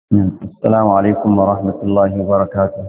السلام عليكم ورحمة الله وبركاته.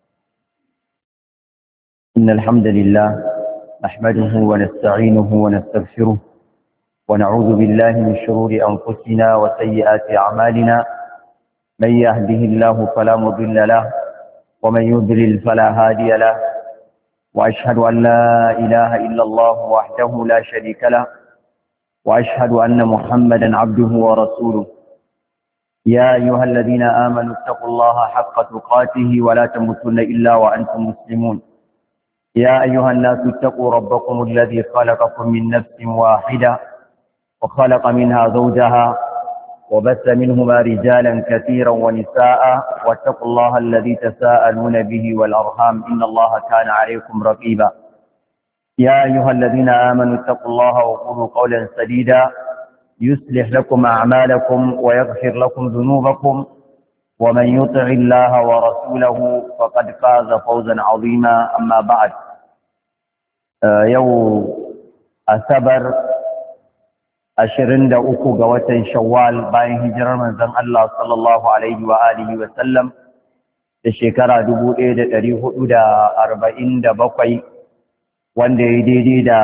إن الحمد لله نحمده ونستعينه ونستغفره ونعوذ بالله من شرور أنفسنا وسيئات أعمالنا. من يهده الله فلا مضل له ومن يضلل فلا هادي له، وأشهد أن لا إله إلا الله وحده لا شريك له، وأشهد أن محمدا عبده ورسوله. يا أيها الذين آمنوا اتقوا الله حق تقاته ولا تموتن إلا وأنتم مسلمون. يا أيها الناس اتقوا ربكم الذي خلقكم من نفس واحدة وخلق منها زوجها وبث منهما رجالا كثيرا ونساء، واتقوا الله الذي تساءلون به والأرحام إن الله كان عليكم رقيبا. يا أيها الذين آمنوا اتقوا الله وقولوا قولا سديدا يصلح لكم أعمالكم ويغفر لكم ذنوبكم، ومن يطع الله ورسوله فقد فاز فوزا عظيما. أما بعد، يوم أسبر 23 ga watan Shawwal bayan hijirar manzon Allah sallallahu alaihi wa alihi wa sallam da shekara 1447, wanda ya daidai da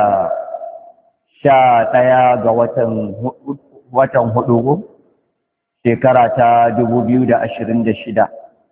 11 ga watan hudu shekara ta 2026.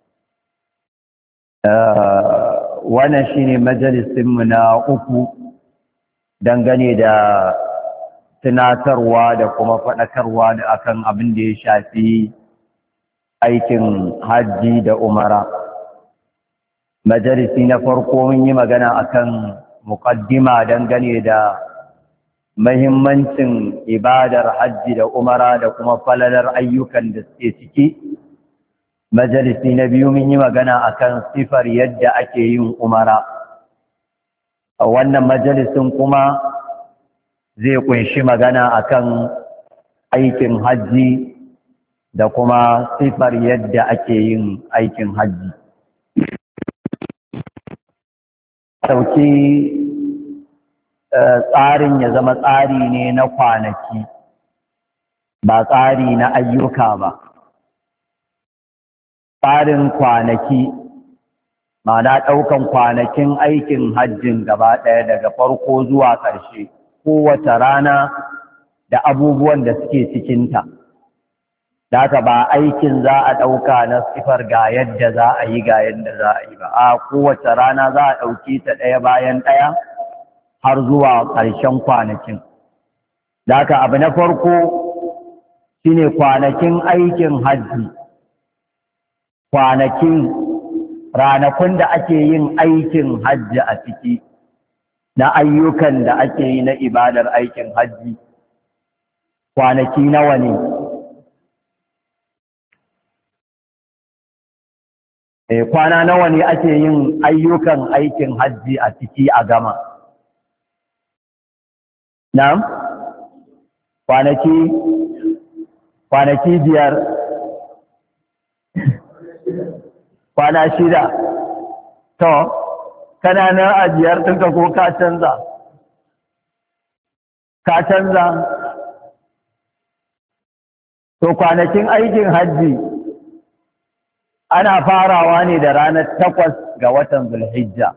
Wannan shine majalisinmu na uku dangane da tunatarwa da kuma faɗakarwa da akan abin da ya shafi aikin hajji da umara. Majalisi na farko mun yi magana akan muqaddima dangane da mahimmancin ibadar hajji da umara da kuma falalar ayyukan da suke ciki. Majalisi na biyu mun yi magana akan sifar yadda ake yin umara. A wannan majalisin kuma zai kunshi magana akan aikin hajji da kuma sifar yadda ake yin aikin hajji. Sauki tsarin ya zama tsari ne na kwanaki, ba tsari na ayyuka ba. Tsarin kwanaki, ma'ana ɗaukan kwanakin aikin hajjin gaba ɗaya daga farko zuwa ƙarshe, kowace rana da abubuwan da suke cikinta. Da haka ba aikin za a ɗauka na sifar ga yadda za a yi ga yadda za a yi ba, a kowace rana za a ɗauki ta ɗaya bayan ɗaya har zuwa ƙarshen kwanakin. Da haka abu na farko shine kwanakin aikin hajji, ranakun da ake yin aikin hajji a ciki, na ayyukan da ake yi na ibadar aikin hajji, kwanaki nawa ne? Kwana nawa ne ake yin ayyukan aikin hajji a ciki a gama? Na'am? Kwanaki 5, kwana 6. To, kana nan a 5 ɗinka ko ka canza? Ka canza? To, kwanakin aikin hajji ana farawa ne da ranar 8 ga watan Zulhijja,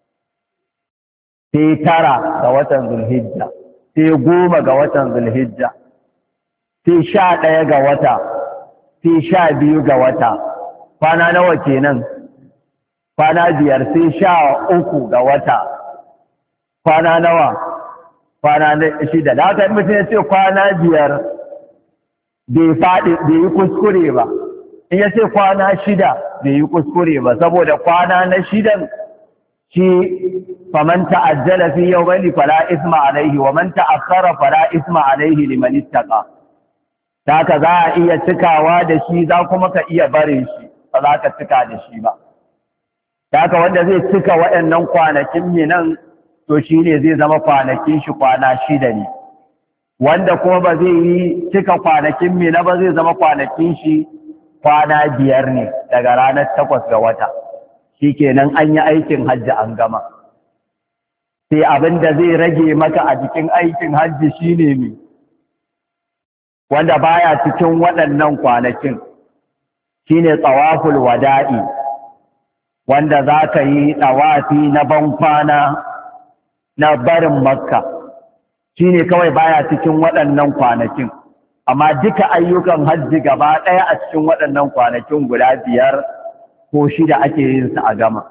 sai 9 ga watan Zulhijja, sai 10 ga watan Zulhijja, sai 11 ga wata, sai 12 ga wata. Kwana nawa kenan? Kwana 5, sai 13 ga wata. Kwana nawa? Kwana 6. Da haka mutum ya ce kwana 5 bai yi kuskure ba. In ya ce kwana 6 bai yi kuskure ba, saboda kwana na 6 shi faman ta'ajjala fi yawmin fala isma alaihi wa man ta'akhkhara fala isma alaihi liman ittaqa. Haka za a iya cikawa da shi, za kuma ka iya barin shi, ba za ka cika da shi ba. Haka wanda zai cika waɗannan kwanakin nan, to shi ne zai zama kwanakin shi kwana 6 ne. Wanda kuma ba zai yi cika kwanakin mina ba, zai zama kwanakin shi kwana 5 ne daga ranar 8 ga wata. Shi kenan an yi aikin hajji an gama. Sai abin da zai rage maka a cikin aikin hajji shi ne wanda baya cikin waɗannan kwanakin, shine tsawaful wada'i, wanda za ka yi ɗawafi na bankwana na barin Makka, shine kawai baya cikin waɗannan kwanakin, amma duka ayyukan hajji gaba ɗaya a cikin waɗannan kwanakin guda 5 ko 6 ake yin su a gama.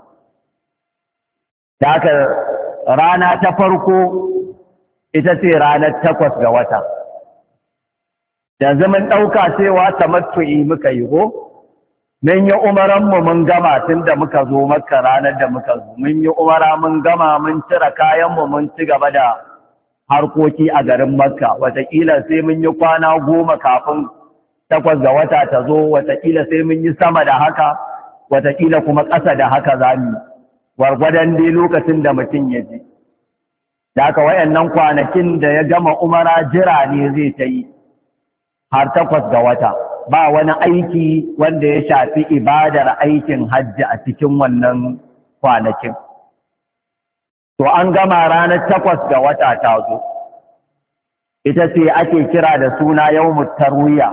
Da haka rana ta farko ita ce ranar 8 ga wata. Yanzu mun ɗauka cewa tamattu'i muka yi ko? Mun yi umaranmu mun gama tun da muka zo Makka ranar da muka zo. Mun yi umara mun gama mun cire kayanmu mun ci gaba da harkoki a garin Makka. Wataƙila sai mun yi kwana 10 kafin 8 ga wata ta zo, wataƙila sai mun yi sama da haka, wataƙila kuma ƙasa da haka za mu yi. Gwargwadon dai lokacin da mutum ya ji. Da haka wayannan kwanakin da ya gama umara jira ne zai ta yi har 8 ga wata. Ba wani aiki wanda ya shafi ibadar aikin hajji a cikin wannan kwanakin. To an gama ranar 8 ga wata ta zo. Ita ce ake kira da suna yawmut tarwiya.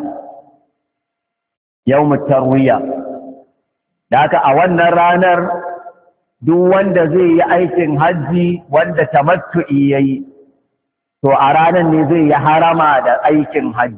Yawmut tarwiya. Da haka a wannan ranar duk wanda zai yi aikin hajji wanda tamattu'i yayi, to a ranar ne zai yi harama da aikin hajji.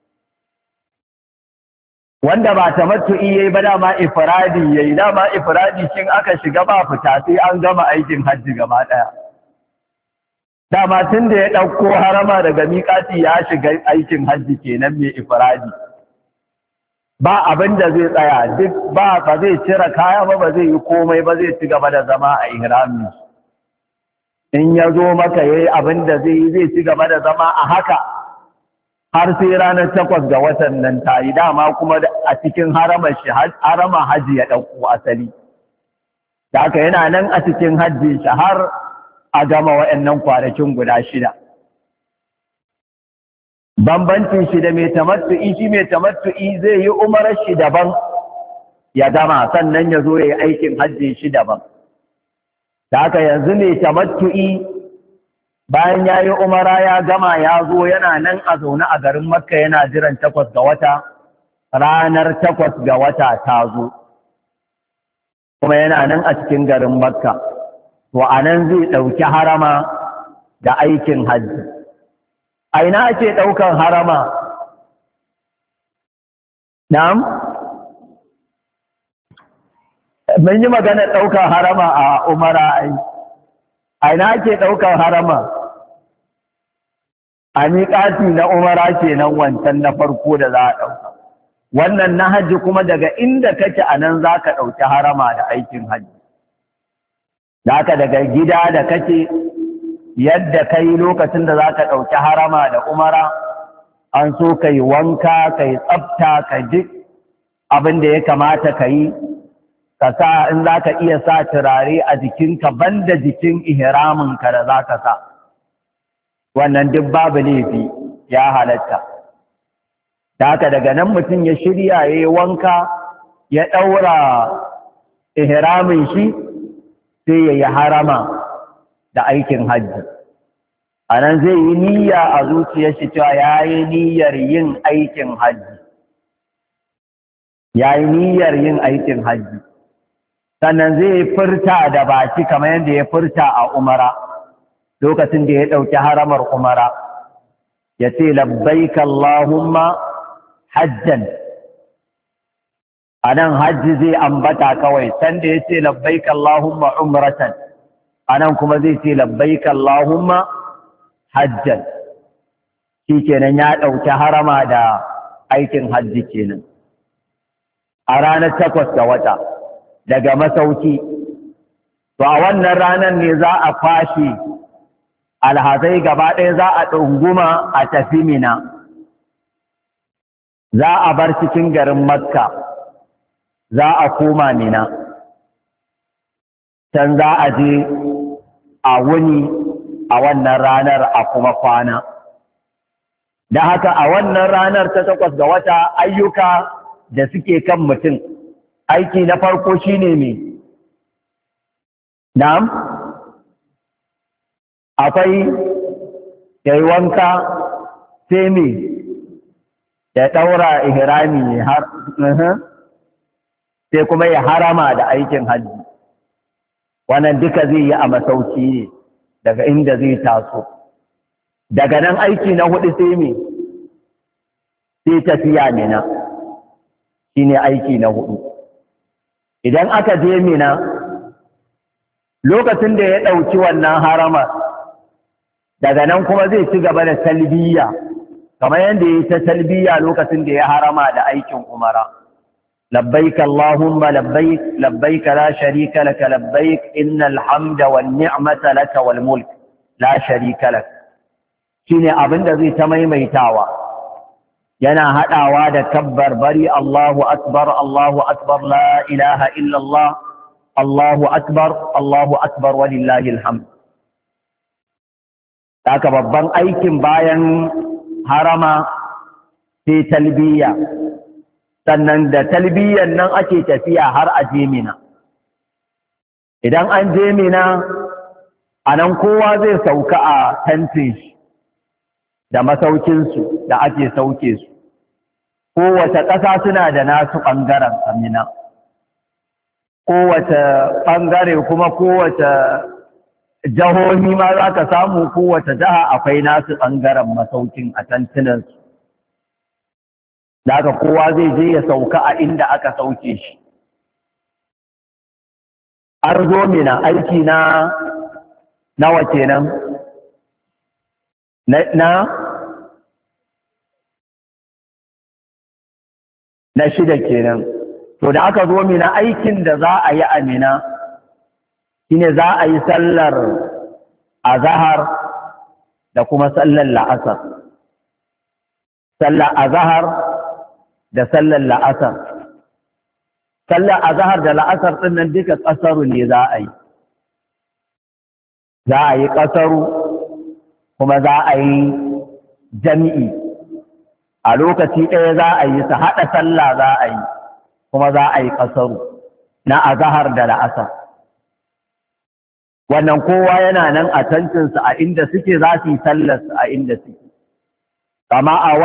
Wanda ba tamattu'i yayi ba dama ifradi yayi, dama ifradi shin aka shiga ba fita sai an gama aikin hajji gaba daya. Dama tun da ya ɗauko harama daga miƙati ya shiga aikin hajji kenan mai ifradi. Ba abin da zai tsaya, duk ba zai cire kaya ba zai yi komai ba, zai ci gaba da zama a ihrami. In ya zo maka yayi abin da zai yi, zai ci gaba da zama a haka har sai ranar 8 ga watan nan ta yi. Dama kuma a cikin harama hajji ya ɗauko asali. Da haka yana nan a cikin hajji shi har a gama waɗannan kwanakin guda 6. Bambancin shi da mai tamattu'i, shi mai tamattu'i zai yi umarar shi daban ya gama, sannan ya zo ya yi aikin hajji shi daban. Da haka yanzu mai tamattu'i bayan ya yi umara ya gama ya zo yana nan a zaune a garin Makka yana jiran 8 ga wata, ranar 8 ga wata ta zo, kuma yana nan a cikin garin Makka. To a nan zai ɗauki harama da aikin hajji. A ina ake ɗaukan harama? Na'am? Mun yi maganar ɗaukan harama a umara ai. A ina ake ɗaukan harama? A miƙati na umara kenan wancan na farko da za a ɗauka. Wannan na hajji kuma daga inda kake a nan za ka ɗauki harama da aikin hajji. Da haka daga gida da kake yadda ka yi lokacin da za ka ɗauki harama da umara, an so ka yi wanka, ka yi tsafta, ka duk abin da ya kamata ka yi, ka sa in za ka iya sa turare a jikinka banda jikin ihraminka da za ka sa. Wannan duk babu laifi, ya halatta. Da haka daga nan mutum ya shirya ya yi wanka, ya ɗaura ihramin shi, sai ya yi harama da aikin hajji. A nan zai yi niyya a zuciyar shi cewa ya yi niyyar yin aikin hajji. Ya yi niyyar yin aikin hajji. Sannan zai furta da baki kamar yadda ya furta a umara, lokacin da ya ɗauki haramar umara. Ya ce, labbaika Allahumma hajjan. A nan hajji zai ambata kawai, sanda ya ce labbaika Allahumma umratan. A nan kuma zai ce labbaika Allahumma hajjan. Shi kenan ya ɗauki harama da aikin hajji kenan. A ranar 8 ga wata daga masauki. To a wannan ranar ne za a kwashe alhazai gaba ɗaya, za a ɗunguma a tafi Mina. Za a bar cikin garin Makka, za a koma Mina. Can za a je a wuni a wannan ranar a kuma kwana. Da haka a wannan ranar ta 8 ga wata ayyuka da suke kan mutum, aiki na farko shine me? Na'am? Akwai yayi wanka, sai me? Ya ɗaura ihrami har sai kuma ya harama da aikin hajji. Wannan duka zai yi a masauki ne daga inda zai taso. Daga nan aiki na hudu sai me? Sai tafiya Mina, shine aiki na hudu. Idan aka je Mina, lokacin da ya ɗauki wannan haramar, daga nan kuma zai ci gaba da talbiya, kamar yadda ya yi ta talbiya lokacin da ya harama da aikin umara. Labbaik Allahumma labbaik, labbaik la sharika laka labbaik, innal hamda wan ni'mata laka wal mulk la sharika lak. Shine abin da zai ta maimaitawa. Yana haɗawa da kabbar bari Allahu akbar la ilaha illallah, Allahu akbar walillahi alhamd. Haka babban aikin bayan harama sai talbiya, sannan da talbiyan nan ake tafiya har a je Mina. Idan an je Mina, a nan kowa zai sauka a tentin shi da masaukinsu da ake sauke su. Kowace ƙasa suna da nasu ɓangaren a Mina. Kowace ɓangare kuma kowace jahohi ma za ka samu, kowace jiha akwai nasu ɓangaren masaukin a tantunansu. Da haka kowa zai je ya sauka a inda aka sauke shi. An zo Mina aiki na nawa kenan? Na shida kenan. To da aka zo Mina aikin da za a yi a Mina shine za a yi sallar azahar da kuma sallar la'asar. Sallar azahar da sallar la'asar. Sallar azahar da la'asar ɗin nan duka ƙasaru ne za a yi. Za a yi ƙasaru kuma za a yi jami'i. A lokaci ɗaya za a yi su haɗa sallah za a yi kuma za a yi ƙasaru na azahar da la'asar. Wannan kowa yana nan a tantinsu a inda suke za su yi sallarsu a inda suke. Kama a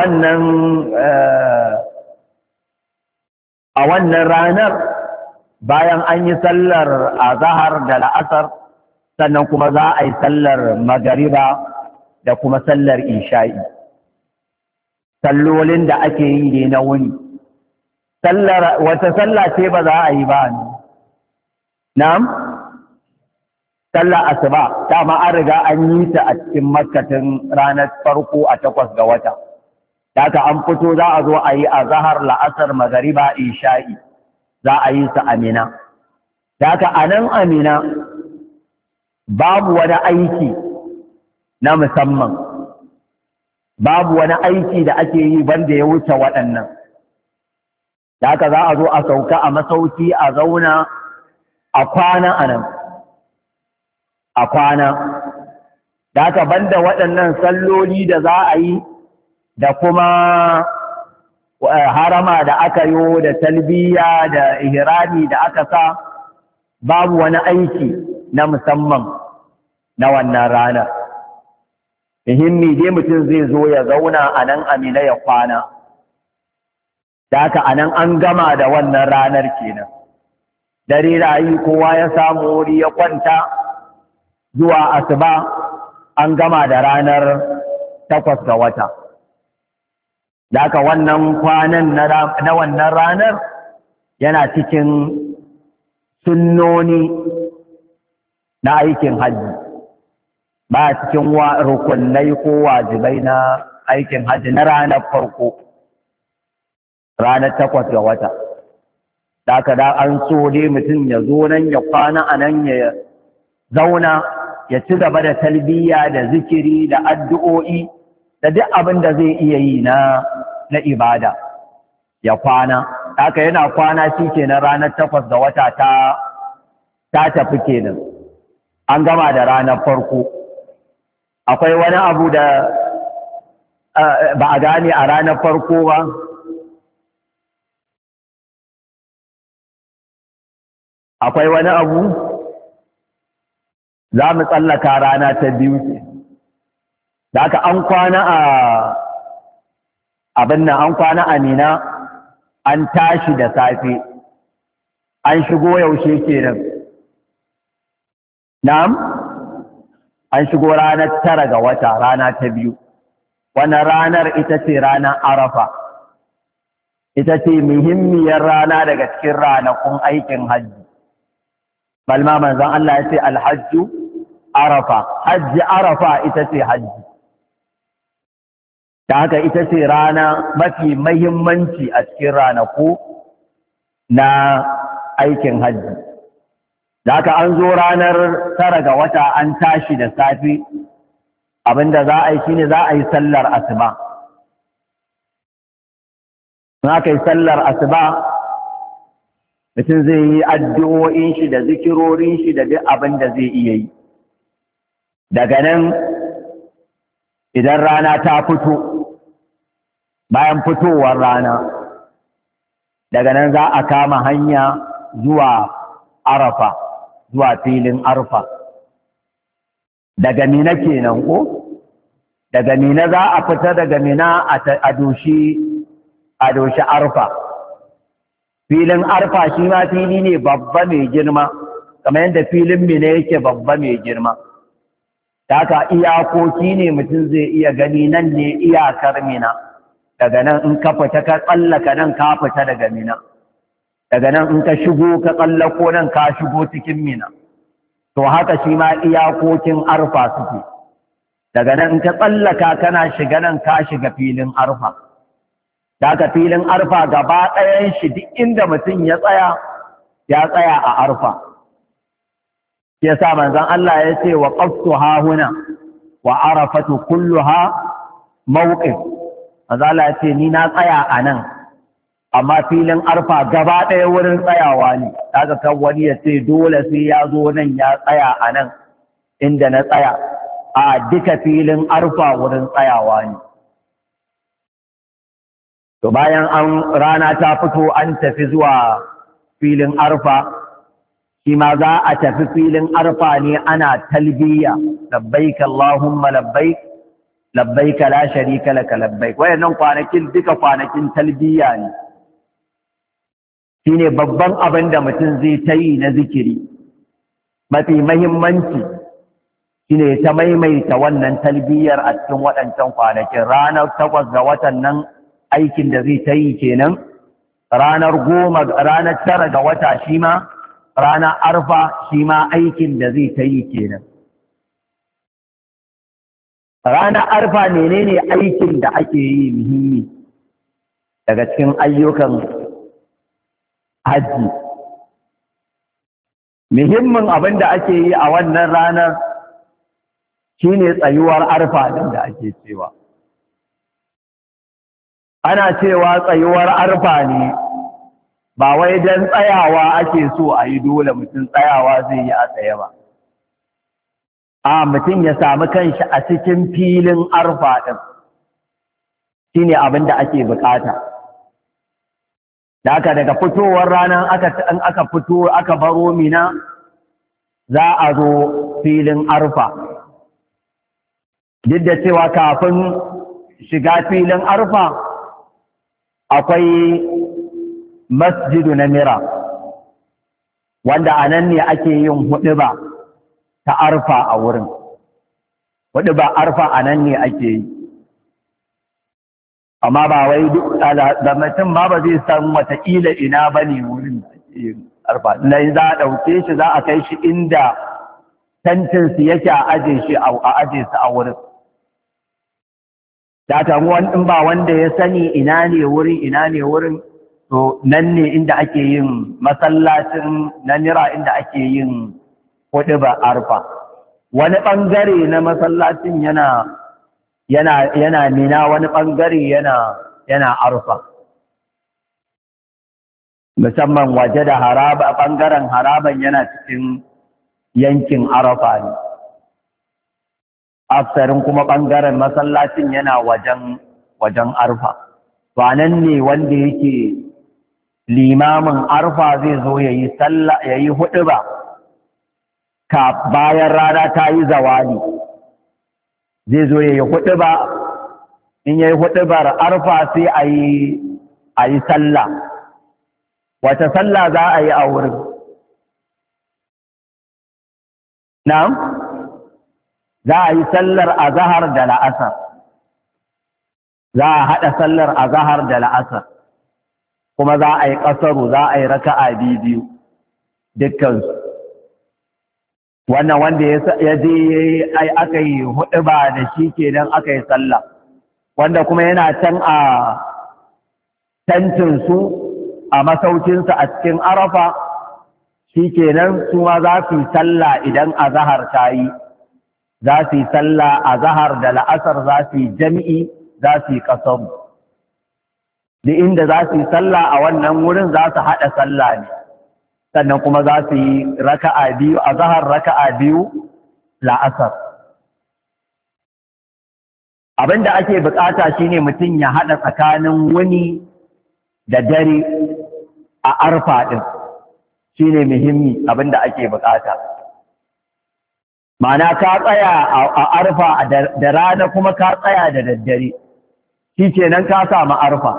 wannan ranar bayan an yi sallar azahar da la'asar, sannan kuma za a yi sallar magariba da kuma sallar isha'i. Sallolin da ake yi ne na wuni. Wata sallah ce ba za a yi ba ne? Na'am? Sallah asuba, dama an riga an yi ta a cikin makkatin ranar farko a 8 ga wata. Daga an fito za a zo a yi azahar la'asar magariba isha'i, za a yi su Amina. Daga a nan Amina babu wani aiki na musamman, babu wani aiki da ake yi banda ya wuce waɗannan. Daga za a zo a sauka a masauki a zauna a kwana a nan. A kwana, da aka banda waɗannan salloli da za a yi da kuma harama da aka yi da talbiya da ihrami da aka sa, babu wani aiki na musamman na wannan ranar. Muhimmi dai mutum zai zo ya zauna a nan Amina ya kwana, da aka a nan an gama da wannan ranar kenan. Dare rayi kowa ya samu wuri ya kwanta, zuwa asuba an gama da ranar 8 ga wata. Da haka wannan kwanan na wannan ranar yana cikin sunnoni na aikin hajji, ba cikin rukunai ko wajibai na aikin hajji na ranar farko, ranar 8 ga wata. Da haka da an so dai mutum ya zo nan ya kwana a nan ya zauna ya ci gaba da talbiya da zikiri da addu'o'i da duk abin da zai iya yi na ibada ya kwana. Haka yana kwana shi kenan ranar 8 ga wata ta tafi kenan, an gama da ranar farko. Akwai wani abu da ba a gane a ranar farko ba? Akwai wani abu? Za mu tsallaka rana ta biyu ce. Da haka an kwana an kwana a Mina, an tashi da safe. an shigo yaushe kenan? Na'am, an shigo ranar 9 ga wata, rana ta biyu. Wannan ranar ita ce ranar Arafa, ita ce muhimmiyar rana daga cikin ranakun aikin hajji. Balma manzon Allah ya ce alhajju Arafa, hajji Arafa ita ce hajji. Da haka ita ce rana mafi muhimmanci a cikin ranaku na aikin hajji. Da haka an zo ranar 9 ga wata an tashi da safi, abinda za a yi shine za a yi sallar asuba. In aka yi sallar asuba, mutum zai yi addu'o'in shi da zikirorin shi da duk abin da zai iya yi. Daga nan idan rana ta fito, bayan fitowar rana, daga nan za a kama hanya zuwa Arafa, zuwa filin Arfa. Daga Mina kenan ko? Daga Mina za a fita daga Mina a doshi Arfa. Filin Arfa shi ma fili ne babba mai girma, kamar yadda filin Mina yake babba mai girma. Haka iyakoki ne mutum zai iya gani, nan ne iyakar Mina. Daga nan in ka fita ka tsallaka nan ka fita daga Mina. Daga nan in ka shigo ka tsallako nan ka shigo cikin Mina. To haka shi ma iyakokin Arfa suke. Daga nan in ka tsallaka kana shiga nan ka shiga filin Arfa. Daga filin Arfa gaba ɗayan shi duk inda mutum ya tsaya a Arfa. Ya sa manzon Allah ya ce wa qaftu hahuna wa arafatu kulluha mawqif. Manzon Allah ya ce ni na tsaya a nan, amma filin Arfa gaba ɗaya wurin tsayawa ne. Daga kan wani ya ce dole sai ya zo nan ya tsaya a nan inda na tsaya. A duka filin Arfa wurin tsayawa ne. To bayan rana ta fito an tafi zuwa filin Arfa, shi ma za a tafi filin Arfa ne ana talbiya, labbaik Allahumma labbaik, labbaik la sharika laka labbaik. Wayannan kwanakin duka kwanakin talbiya ne. Shine babban abin da mutum zai ta yi na zikiri. Mafi muhimmanci shine ta maimaita wannan talbiyar a cikin waɗancan kwanakin. Ranar 8 ga watan nan aikin da zai ta yi kenan, ranar 9 ga wata shi ma, ranar Arfa shi ma aikin da zai ta yi kenan. Ranar Arfa menene aikin da ake yi muhimmi daga cikin ayyukan hajji? Muhimmin abin da ake yi a wannan ranar shine tsayuwar Arfa din da ake cewa. Ana cewa tsayuwar Arfa ne, ba wai don tsayawa ake so a yi dole mutum tsayawa zai yi a tsaye ba. A mutum ya sami kanshi a cikin filin Arfa ɗin, shi ne abin da ake bukata. Da aka daga fitowar ranar aka fito aka baro Mina, za a zo filin Arfa. Duk da cewa kafin shiga filin Arfa, akwai masjidu na Mira, wanda a nan ne ake yin huɗuba ta Arfa a wurin. Huɗuba Arfa a nan ne ake yi. Amma ba wai duk da mutum ba zai san wataƙila ina ba ne wurin da ake yin Arfa. Nan za a ɗauke shi, za a kai shi inda tantinsu yake a aje su a wurin. Da ta in ba wanda ya sani ina ne wurin, to nan ne inda ake yin masallacin na Mira, inda ake yin huɗuba Arfa. Wani ɓangare na masallacin yana Mina, wani ɓangare yana Arfa. Musamman waje da ɓangaren haraban yana cikin yankin Arfa ne. Afsarin kuma ɓangaren masallacin yana wajen Arfa. To nan ne wanda yake limamin Arfa zai zo ya yi huɗuba bayan rana ta yi zawali. Zai zo ya yi huɗuba, in ya yi huɗubar Arfa sai a yi sallah. wata sallah za a yi a wurin? Na'am, za a yi sallar azahar da la'asar, za a haɗa sallar azahar da la'asar, kuma za a yi ƙasaru, za a yi raka'a biyu dukkansu. Wannan wanda ya je aka yi huɗu ba da shi kenan aka yi sallah, wanda kuma yana can a tantinsu a masaukinsa a cikin Arafa, shi kenan su ma za su yi sallah idan azahar ta yi, za su yi sallah azahar da la'asar, za su yi jam'i, za su yi ƙasaru. Da inda za su yi sallah a wannan wurin za su haɗa sallah ne, sannan kuma za su yi raka'a biyu azahar, raka'a biyu la'asar. Abin da ake bukata shine mutum ya haɗa tsakanin wuni da dare a Arfa ɗin, shine muhimmi abin da ake bukata. Ma'ana ka tsaya a Arfa da rana kuma ka tsaya da daddare, shi kenan ka samu Arfa.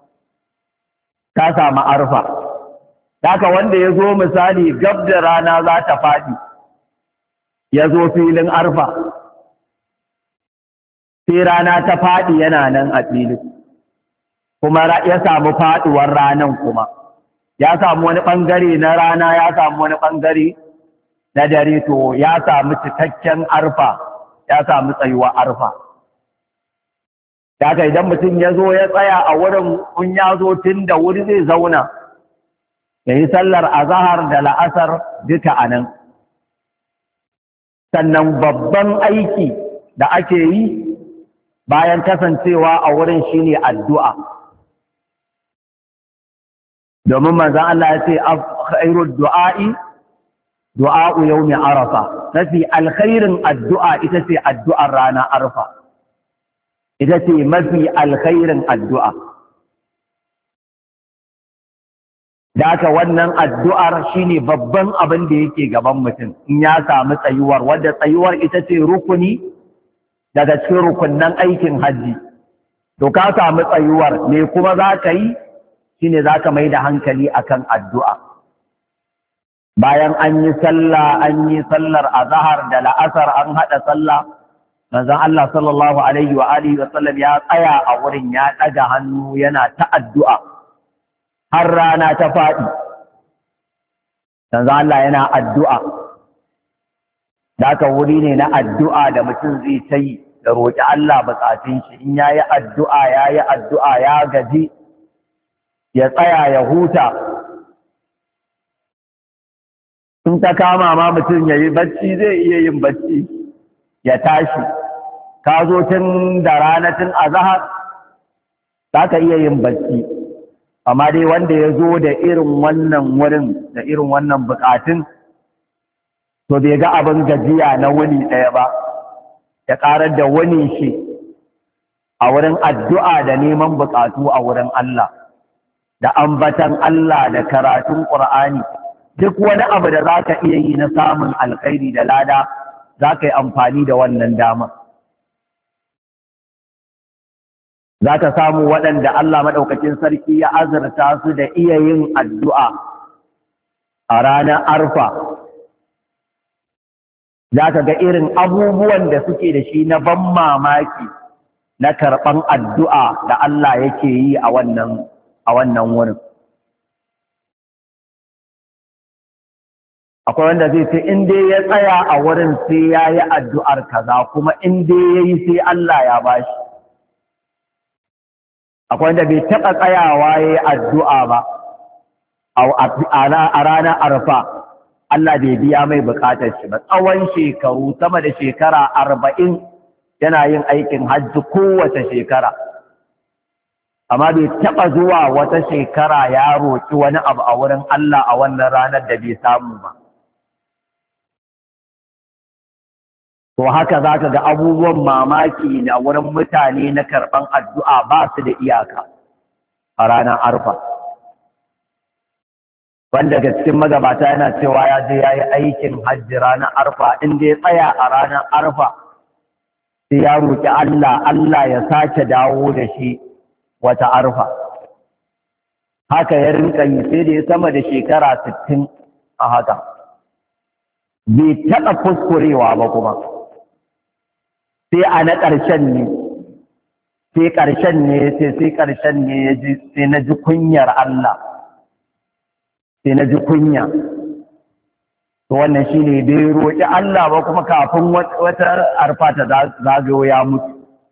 Ka samu Arfa. Haka wanda ya zo misali gab da rana za ta faɗi, ya zo filin Arfa, sai rana ta faɗi yana nan a filin, kuma ya samu faɗuwar ranan kuma, ya samu wani ɓangare na rana, ya samu wani ɓangare na dare, to ya samu cikakken Arfa, ya samu tsayuwa Arfa. Haka idan mutum ya zo ya tsaya a wurin, in ya zo tun da wuri zai zauna, ya yi sallar azahar da la'asar duka a nan. Sannan babban aiki da ake yi bayan kasancewa a wurin shine addu'a. Domin manzon Allah ya ce, khairud du'a'i du'a'u yawmi Arafa, mafi alkhairin addu'a ita ce addu'ar ranar Arfa. Ita ce mafi alkhairin addu'a. Da haka wannan addu'ar shine babban abin da yake gaban mutum in ya samu tsayuwar, wadda tsayuwar ita ce rukuni daga cikin rukunnan aikin hajji. To ka samu tsayuwar, me kuma za ka yi shine za ka mai da hankali akan addu'a. Bayan an yi sallar azahar da la'asar, an haɗa sallah, manzon Allah sallallahu alaihi wa alihi wa sallam ya tsaya a wurin, ya ɗaga hannu yana ta addu'a har rana ta faɗi. Manzon Allah yana addu'a. Da haka wuri ne na addu'a da mutum zai ta yi da roƙi Allah buƙatun shi. In ya yi addu'a ya gaji, ya tsaya ya huta. In ta kama ma mutum ya yi bacci, zai iya yin bacci ya tashi. Ka zo tun da rana tun azahar, za ka iya yin bacci. Amma dai wanda ya zo da irin wannan wurin, da irin wannan buƙatun, to bai ga abin gajiya na wuni ɗaya ba, ya ƙarar da wuni shi a wurin addu'a da neman buƙatu a wurin Allah, da ambatan Allah da karatun ƙur'ani. Duk wani abu da za ka iya yi na samun alkhairi da lada, za ka yi amfani da wannan dama. Za ka samu waɗanda Allah maɗaukacin sarki ya azurta su da iya yin addu'a a ranar Arfa. Za ka ga irin abubuwan da suke da shi na ban mamaki na karɓan addu'a da Allah yake yi a wannan wurin. Akwai wanda zai ce in dai ya tsaya a wurin sai ya yi addu'ar kaza, kuma in dai ya yi sai Allah ya bashi. Akwai wanda bai taɓa tsayawa ya yi addu'a ba a ranar Arfa, Allah bai biya mai buƙatar shi ba. Tsawon shekaru, sama da shekara 40 yana yin aikin hajji kowace shekara. Amma bai taɓa zuwa wata shekara ya roƙi wani abu a wurin Allah a wannan ranar da bai samu ba. To haka za ka ga abubuwan mamaki na wurin mutane na karɓan addu'a ba su da iyaka a ranar Arfa. Wanda daga cikin magabata yana cewa ya je ya yi aikin hajji ranar Arfa, inda ya tsaya a ranar Arfa sai ya roƙi Allah, Allah ya sake dawo da shi wata Arfa. haka ya rinka yi sai da ya sama da shekara 60 a haka, bai taɓa kuskurewa ba kuma sai a na ƙarshen ne sai ƙarshen ne ya ji sai na ji kunyar Allah, sai na ji kunya. To wannan shi ne bai roƙi Allah ba kuma kafin wata arfa ta zagayo ya mutu.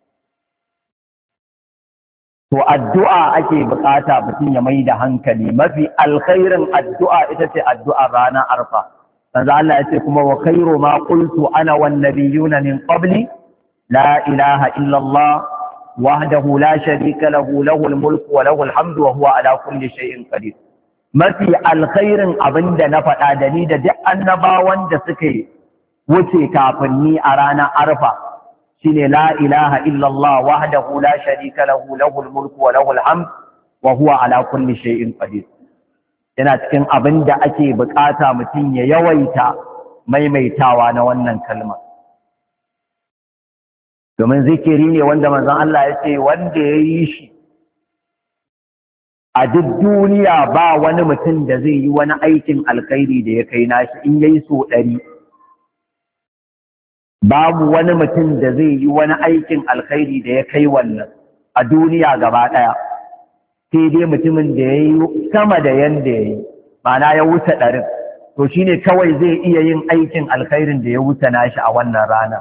To addu'a ake bukata mutum ya mai da hankali, mafi alkhairin addu'a ita ce addu'ar ranar arfa. Sanzu Allah ya ce kuma wa khairu ma qultu ana wan nabiyuna min qabli la ilaha illallah wahdahu la sharika lahu lahul mulku wa lahul hamdu wa huwa ala kulli shay'in qadir. Mafi alkhairin abinda na faɗa da ni da duk annabawan da suka wuce kafin ni a ranar arfa shine la ilaha illallah wahdahu la sharika lahu lahul mulku wa lahul hamd wa huwa ala kulli shay'in qadir. Yana cikin abinda ake bukata mutum ya yawaita maimaitawa na wannan kalma. Domin zikiri ne wanda manzon Allah ya ce wanda ya yi shi a duk duniya ba wani mutum da zai yi wani aikin alkhairi da ya kai nashi in yayi so 100. Babu wani mutum da zai yi wani aikin alkhairi da ya kai wannan a duniya gaba ɗaya, sai dai mutumin da ya yi sama da yanda ya yi, ma'ana ya wuce 100, to shi ne kawai zai iya yin aikin alkhairin da ya wuce nashi a wannan rana.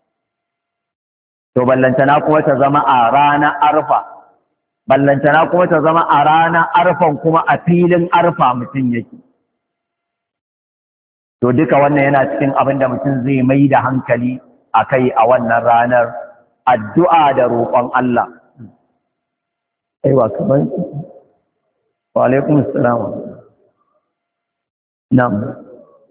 To ballantana kuma ta zama a ranar arfa, ballantana kuma ta zama a ranar arfan kuma a filin arfa mutum yake. To duka wannan yana cikin abin da mutum zai mai da hankali a kai a wannan ranar, addu'a da roƙon Allah. Aiwa kamar, wa alaikun salam. Na'am.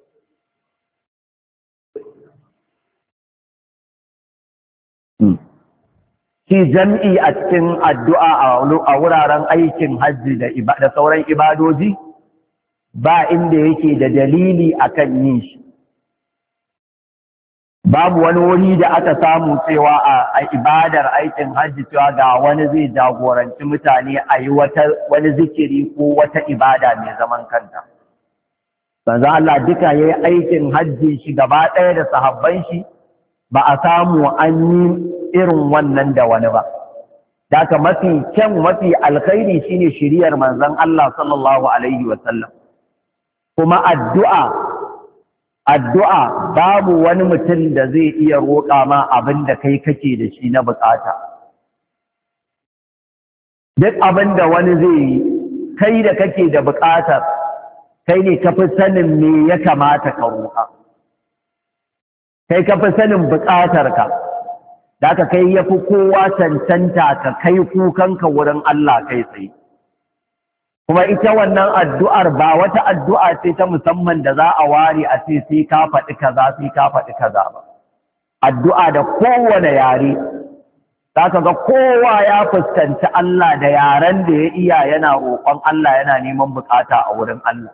Shi jam'i a cikin addu'a a wuraren aikin hajji da sauran ibadoji, ba inda yake da dalili akan yin shi. Babu wani wuri da aka samu cewa a ibadar aikin hajji cewa ga wani zai jagoranci mutane a yi wani zikiri ko wata ibada mai zaman kanta. Sanzu Allah duka ya yi aikin hajji shi gaba ɗaya da sahabban shi, ba a samu an yi irin wannan da wani ba. Daka mafi kyan mafi alkhairi shine shiriyar manzon Allah sallallahu alaihi wasallam. Kuma addu'a babu wani mutum da zai iya roƙa ma abin da kai kake da shi na bukata. Duk abin da wani zai yi, kai da kake da bukatar, kai ne ka fi sanin me ya kamata ka roƙa. Kai ka fi sanin bukatarka, da ka kai ya fi kowa cancanta ka kai kukanka wurin Allah kai tsaye. Kuma ita wannan addu'ar ba wata addu'a ce ta musamman da za a ware a ce sai ka faɗi kaza sai ka faɗi kaza ba. Addu'a da kowane yare, za ka ga kowa ya fuskanci Allah da yaren da ya iya yana roƙon Allah yana neman bukata a wurin Allah.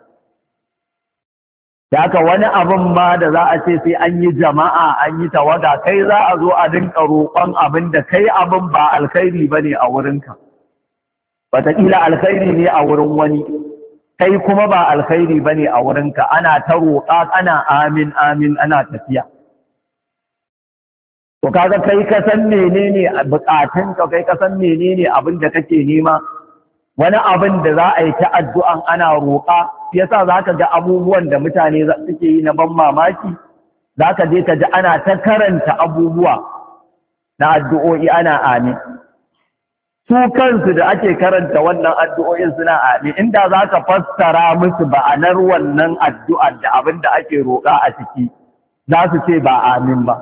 Da haka wani abin ma da za a ce sai an yi jama'a an yi tawaga, kai za a zo a dinka roƙon abin da kai abin ba alkhairi ba ne a wurinka. Wataƙila alkhairi ne a wurin wani, kai kuma ba alkhairi ba ne a wurinka, ana ta roƙa ana amin amin ana tafiya. To kaga kai ka san menene buƙatunka, kai ka san menene abin da kake nema, wani abin da za a yi ta addu'an ana roƙa, yasa za ka ga abubuwan da mutane suke yi na ban mamaki, za ka je ka ji ana ta karanta abubuwa na addu'o'i ana amin. Su kansu da ake karanta wannan addu'o'in suna amin, inda za ka fassara musu ba'anar wannan addu'ar da abin da ake roƙa a ciki, za su ce ba amin ba.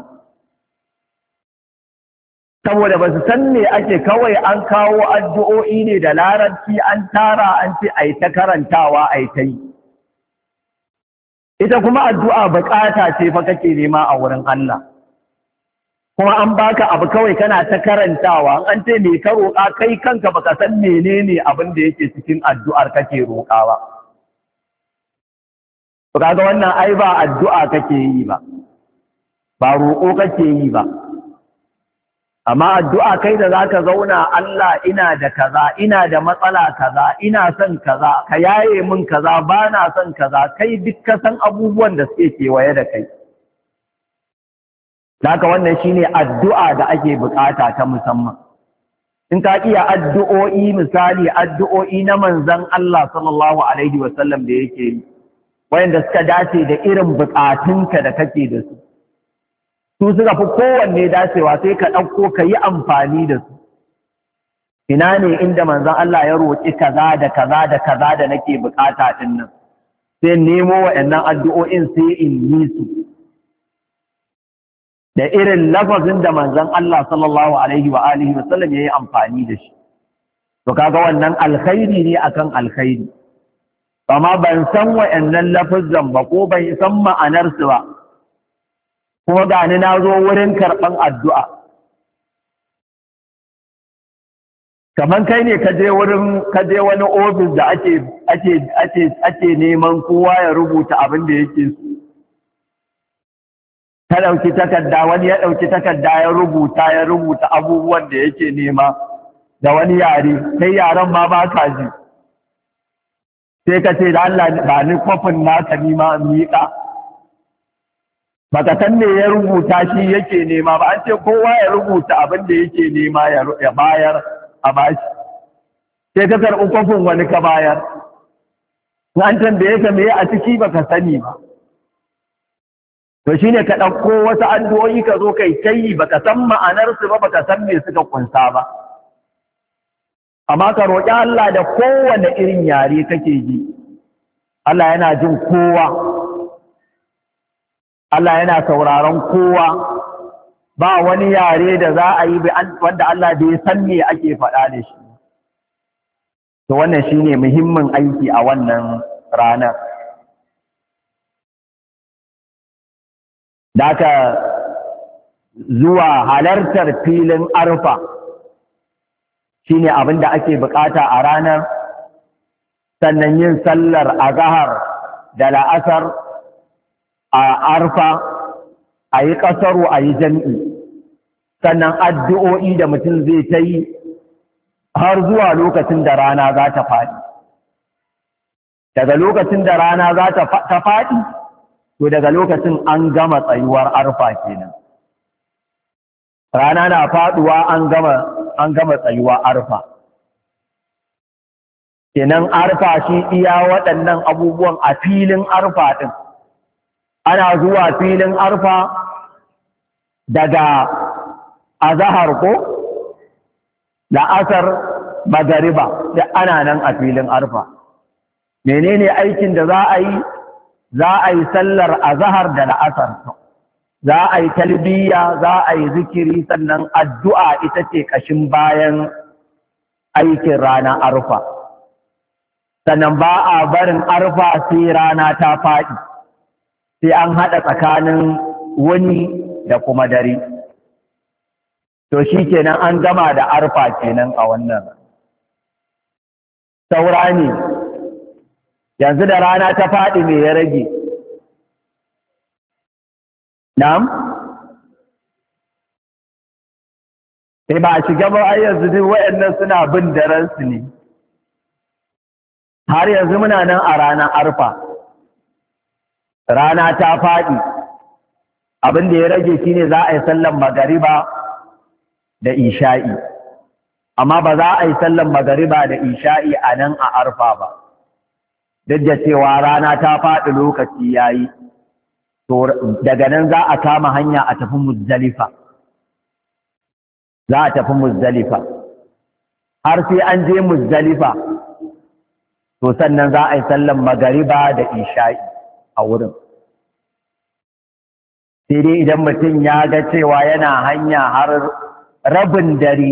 Saboda ba su san me ake, kawai an kawo addu'o'i ne da larabci an tara an ce a yi ta karantawa a yi ta yi. Ita kuma addu'a buƙata ce fa kake nema a wurin Allah. Kuma an baka abu kawai kana ta karantawa, an ce me ka roƙa kai kanka baka san menene abin da yake cikin addu'ar kake roƙa ba. To kaga wannan ai ba addu'a kake yi ba, ba roƙo kake yi ba. amma addu'a kai da zaka zauna Allah ina da kaza, ina da matsala kaza, ina son kaza, ka yaye min kaza, ba na son kaza, kai duk ka san abubuwan da suke kewaye da kai. Haka wannan shine addu'a da ake bukata ta musamman. In ka iya addu'o'i, misali addu'o'i na manzon Allah sallallahu alaihi wasallam da yake yi, wayanda suka dace da irin bukatunka da kake da su. Su suka fi kowanne dacewa, sai ka ɗauko ka yi amfani da su. Ina ne inda manzon Allah ya roƙi kaza da kaza da kaza da nake bukata ɗin nan, sai nemo waɗannan addu'o'in sai in yi su. Da irin lafazin da manzon Allah sallallahu alaihi wa alihi wa sallam ya yi amfani da shi. To kaga wannan alkhairi ne akan alkhairi. Amma ban san waɗannan lafazan ba ko ban san ma'anarsu ba. Kuma gani na zo wurin karɓan addu'a. Kamar kai ne ka je wani ofis da ake neman kowa ya rubuta abin da yake so. Ka ɗauki takarda, wani ya ɗauki takarda ya rubuta abubuwan da yake nema da wani yare, sai yaren ma ba ka ji. Sai ka ce da Allah ba ni kwafin naka nima miƙa. Baka san me ya rubuta shi yake nema ba, an ce kowa ya rubuta abin da yake nema ya bayar a bashi. Sai ka karɓi kwafin wani ka bayar. An tambaye ka me a ciki baka sani ba. To shine ka ɗauko wasu addu'o'i ka zo kai kai baka san ma'anarsu ba, baka san me suka kunsa ba. Amma ka roƙi Allah da kowane irin yare kake ji. Allah yana jin kowa. Allah yana sauraron kowa. Ba wani yare da za a yi wanda Allah bai san me ake faɗa da shi. To wannan shine muhimmin aiki a wannan ranar. Daka zuwa halartar filin arfa shine abin da ake bukata a ranar, sannan yin sallar azhar da la'asar a arfa, a yi ƙasaru a yi jam'i, sannan addu'o'i da mutum zai ta yi har zuwa lokacin da rana za ta faɗi. Daga lokacin da rana za ta faɗi, to daga lokacin an gama tsayuwar arfa kenan. Rana na faɗuwa an gama tsayuwa arfa. Kenan arfa shi iya waɗannan abubuwan a filin arfa ɗin. Ana zuwa filin arfa daga azahar ko la'asar magariba da ana nan a filin arfa. Menene aikin da za a yi? Za a yi sallar azahar da la'asar, za a yi talbiya, za a yi zikiri, sannan addu'a ita ce ƙashin bayan aikin rana arfa. Sannan ba a barin arfa sai rana ta faɗi, sai an haɗa tsakanin wuni da kuma dare. To shi kenan an gama da arfa kenan a wannan. Saura ne. Yanzu da rana ta faɗi me ya rage? Na'am? Sai ba a shiga ba, ai yanzu duk waɗannan suna bin daransu ne. Har yanzu muna nan a ranar arfa. Rana ta faɗi. Abin da ya rage shine za a yi sallan magariba da isha'i. Amma ba za a yi sallan magariba da isha'i a nan a arfa ba. Duk da cewa rana ta faɗi lokaci ya yi, to daga nan za a kama hanya a tafi Muzdalifa. Za a tafi Muzdalifa. Har sai an je Muzdalifa, to sannan za a yi sallan magariba da isha'i a wurin. Sai dai idan mutum ya ga cewa yana hanya har rabin dare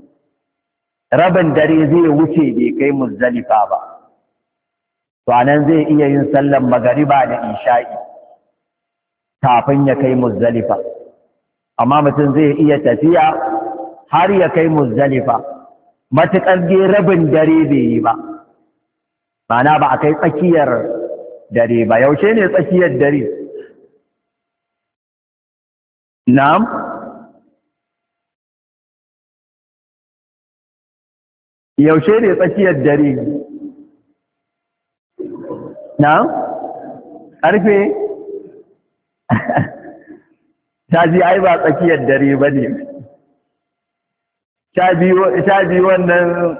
zai wuce bai kai Muzdalifa ba. To anan zai iya yin sallan magariba da isha'i kafin ya kai Muzdalifa. Amma mutum zai iya tafiya har ya kai Muzdalifa, matuƙar dai rabin dare bai yi ba. Ma'ana ba a kai tsakiyar dare ba. Yaushe ne tsakiyar dare? Na'am? yaushe ne tsakiyar dare na ƙarfe ta ji ai ba tsakiyar dare ba ne sha biyu wannan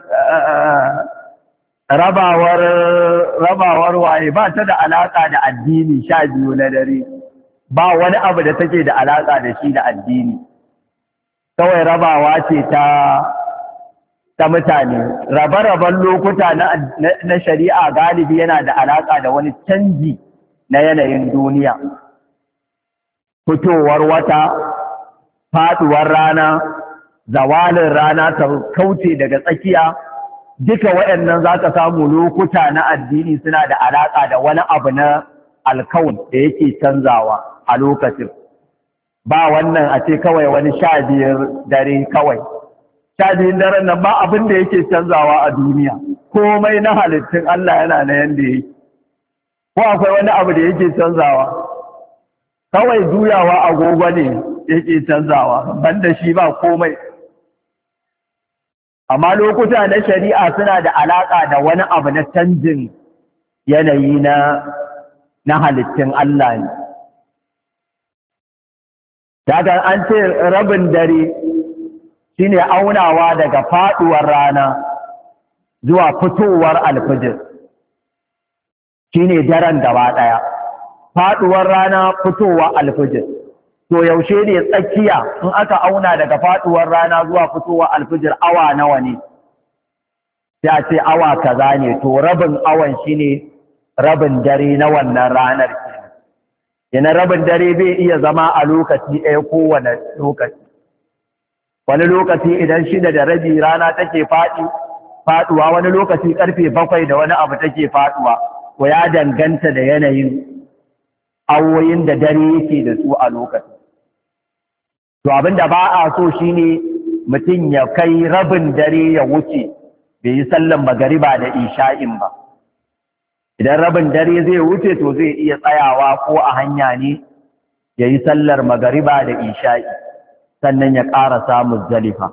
rabawar waye ba ta da alaƙa da addini. 12 na dare ba wani abu da take da alaƙa da shi da addini, kawai rabawa ce ta mutane. Rabe-raben lokuta na shari'a galibi yana da alaƙa da wani canji na yanayin duniya, fitowar wata, faɗuwar rana, zawalin rana ta kauce daga tsakiya. Duka waɗannan za ka samu lokuta na addini suna da alaƙa da wani abu na alkawun da yake canzawa a lokacin. Ba wannan a ce kawai wani 12 dare kawai. 12 daren nan ba abin da yake canzawa a duniya, komai na halittun Allah yana na yanda yake. Ko akwai wani abu da yake canzawa? Kawai juyawa agogo ne yake canzawa, banda shi ba komai. Amma lokuta na shari'a suna da alaƙa da wani abu na canjin yanayi na halittun Allah ne. Daga an ce rabin dare shine aunawa daga faɗuwar rana zuwa fitowar alfijir, shine daren gaba ɗaya. Faɗuwar rana, fitowar alfijir. To yaushe ne tsakiya in aka auna daga faɗuwar rana zuwa fitowar alfijir, awa nawa ne? Sai a ce awa kaza ne. To rabin awan shine rabin dare na wannan ranar kenan. Yana rabin dare bai iya zama a lokaci ɗaya kowane lokaci. Wani lokaci idan 6:30 rana take faɗuwa, wani lokaci ƙarfe 7 da wani abu take faɗuwa. Ko ya danganta da yanayin awoyin da dare yake da su a lokacin. To abinda ba a so shine mutum ya kai rabin dare ya wuce bai yi sallan magariba da isha'in ba. Idan rabin dare zai wuce to zai iya tsayawa ko a hanya ne ya yi sallar magariba da isha'i, sannan ya ƙarasa Muzdalifa.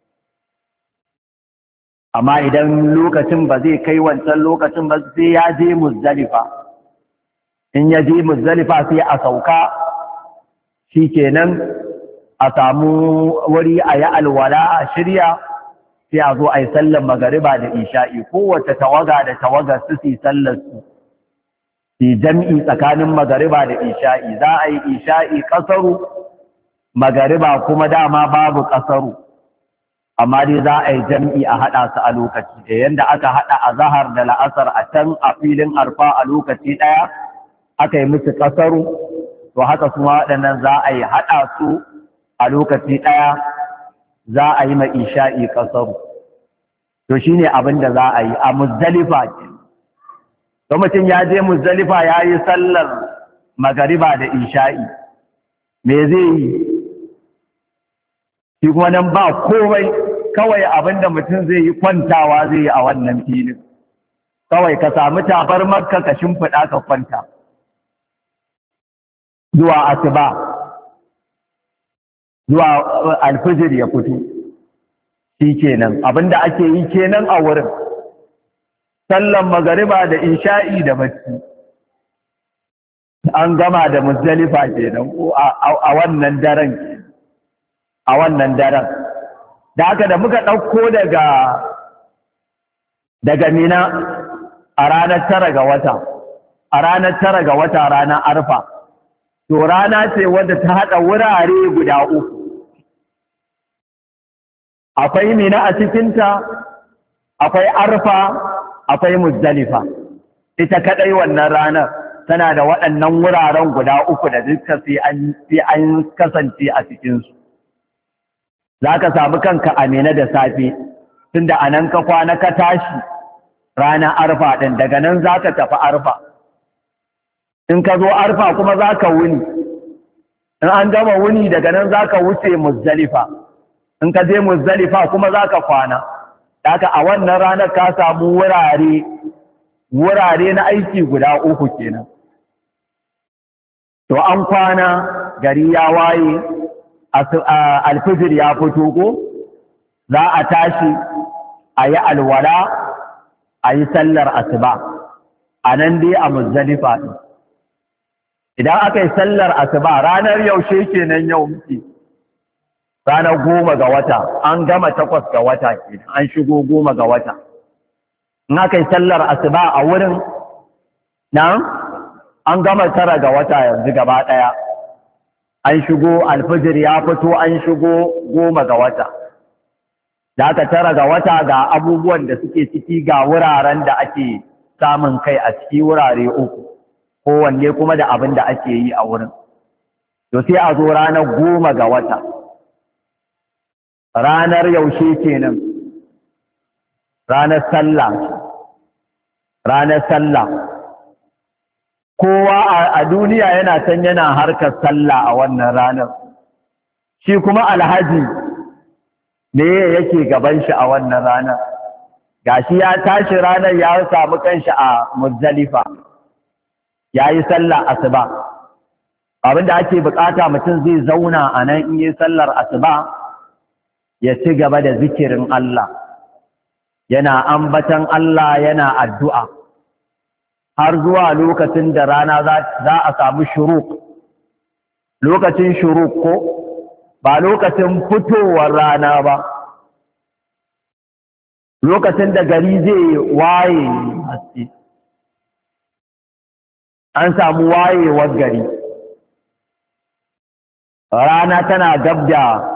Amma idan lokacin ba zai kai wancan lokacin ba, sai ya je Muzdalifa. In ya je Muzdalifa sai a sauka, shi kenan a samu wuri a yi alwala a shirya, sai a zo a yi sallar magariba da isha'i. Kowace tawaga da tawagar su sallar su jam'i tsakanin magariba da isha'i. Za a yi isha'i ƙasaru, magariba kuma dama babu ƙasaru, amma dai za a yi jam'i a haɗa su a lokaci da yanda aka haɗa a zahar da la'asar a can a filin arfa a lokaci ɗaya aka yi musu ƙasaru, to haka kuma waɗannan za a yi haɗa su a lokaci ɗaya, za a yi ma isha'i ƙasaru. To shi ne abin da za a yi a Muzdalifa ce. To mutum ya je Muzdalifa ya yi sallar magariba da isha'i, me zai yi? Shi kuma nan ba komai, kawai abin da mutum zai yi kwantawa zai yi a wannan filin. Kawai ka sami tabarmarka ka shimfiɗa ka kwanta zuwa asuba, zuwa alfijir ya fito. Shi kenan abinda ake yi kenan a wurin. Sallan magariba da isha'i da bacci an gama da Muzdalifa kenan a wannan daren. A wannan daren da haka da muka ɗauko daga Mina a ranar 9 ga wata, a ranar 9 ga wata ranar Arfa, to rana ce wadda ta haɗa wurare guda 3. Akwai Mina a cikinta, akwai Arfa, akwai Muzdalifa. Ita kaɗai wannan ranar tana da waɗannan wuraren guda 3 da duka sai an kasance a cikinsu. Za ka samu kanka a Mina da safe, tunda a nan ka kwana ka tashi ranar Arfa ɗin, daga nan za ka tafi Arfa. In ka zo Arfa kuma za ka wuni, in an gama wuni daga nan za ka wuce Muzdalifa. In ka je Muzdalifa kuma za ka kwana. Daga a wannan ranar ka samu wurare na aiki guda 3 kenan. To an kwana, gari ya waye, alfijir ya fito ko za a tashi a yi alwala a yi sallar asuba a nan dai a Muzdalifa ɗin. Idan aka yi sallar asuba ranar yaushe kenan yau muke ranar 10 ga wata, an gama 8 ga wata kenan, an shigo 10 ga wata. In aka yi sallar asuba a wurin nan an gama 9 ga wata yanzu gaba ɗaya, an shigo alfijir ya fito, an shigo 10 ga wata. Da aka 9 ga wata ga abubuwan da suke ciki, ga wuraren da ake samun kai a ciki wurare 3, kowanne kuma da abin da ake yi a wurin. To sai a zo ranar 10 ga wata, ranar yaushe kenan, ranar sallah, ranar sallah. Kowa a duniya yana can yana harkar sallah a wannan ranar, shi kuma alhaji ne yake gaban shi a wannan ranar. Gashi ya tashi ranar ya samu kanshi a Muzdalifa, ya yi sallah asuba. Abinda ake bukata mutum zai zauna a nan in yi sallar asuba ya ci gaba da zikirin Allah, yana ambatan Allah, yana addu'a har zuwa lokacin da rana za a samu shuruk. Lokacin shuruk ko ba lokacin fitowar rana ba, lokacin da gari zai waye haske, an samu wayewar gari, rana tana gab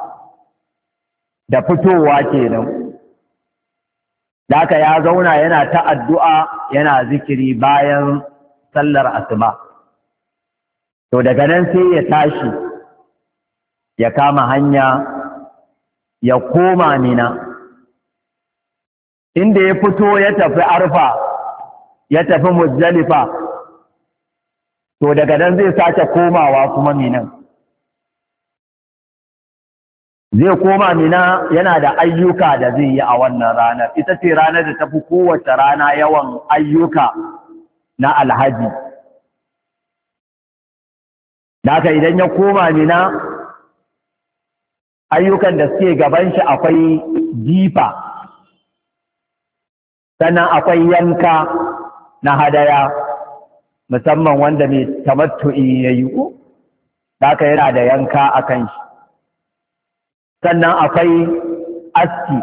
da fitowa kenan. Da haka ya zauna yana ta addu'a, yana zikiri bayan sallar asuba. To daga nan sai ya tashi ya kama hanya ya koma Mina, inda ya fito ya tafi Arfa, ya tafi Muzdalifa. To daga nan zai sake komawa kuma Minan. Zai koma Mina, yana da ayyuka da zai yi a wannan ranar. Ita ce ranar da tafi kowace rana yawan ayyuka na alhaji. Da haka idan ya koma Mina, ayyukan da suke gaban shi akwai jifa, sannan akwai yanka na hadaya, musamman wanda mai tamattu'i ya yi ko, da haka yana da yanka a kan shi. Sannan akwai aski,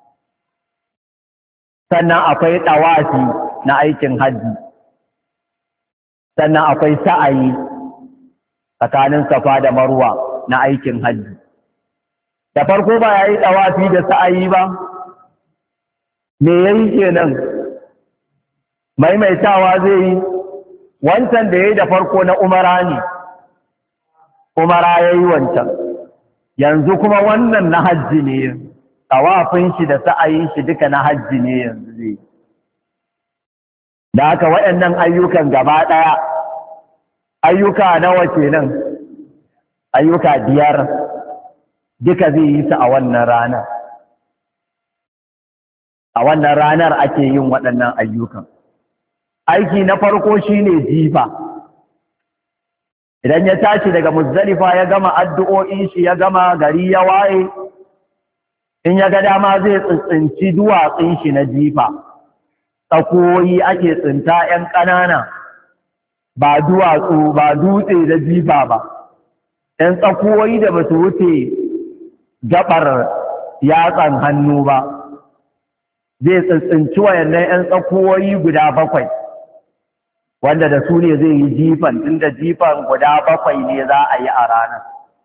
sannan akwai ɗawafi na aikin hajji, sannan akwai sa'ayi tsakanin Safa da Marwa na aikin hajji. Da farko ba ya yi ɗawafi da sa'ayi ba, me ya yi kenan? Maimaitawa zai yi, wancan da ya yi da farko na umara ne, umara ya yi wancan. Yanzu kuma wannan na hajji ne, tawafin shi da sa'ayin shi duka na hajji ne yanzu zai. Da haka waɗannan ayyukan gaba ɗaya, ayyuka nawa kenan? Ayyuka 5 duka zai yi su a wannan ranar. A wannan ranar ake yin waɗannan ayyukan. Aiki na farko shine jifa. Idan ya tashi daga Muzdalifa ya gama addu'o'in shi, ya gama gari ya waye, in ya ga dama zai tsintsinci duwatsun shi na jifa. Tsakoyi ake tsinta ‘yan ƙanana, ba duwatsu, ba dutse da jifa ba. ‘Yan tsakoyi da ba su wuce gaɓar yatsan hannu ba, zai tsintsinci wayannan ‘yan tsakoyi guda 7. Wanda da su ne zai yi jifan, tunda jifan guda 7 ne za a yi a ranar.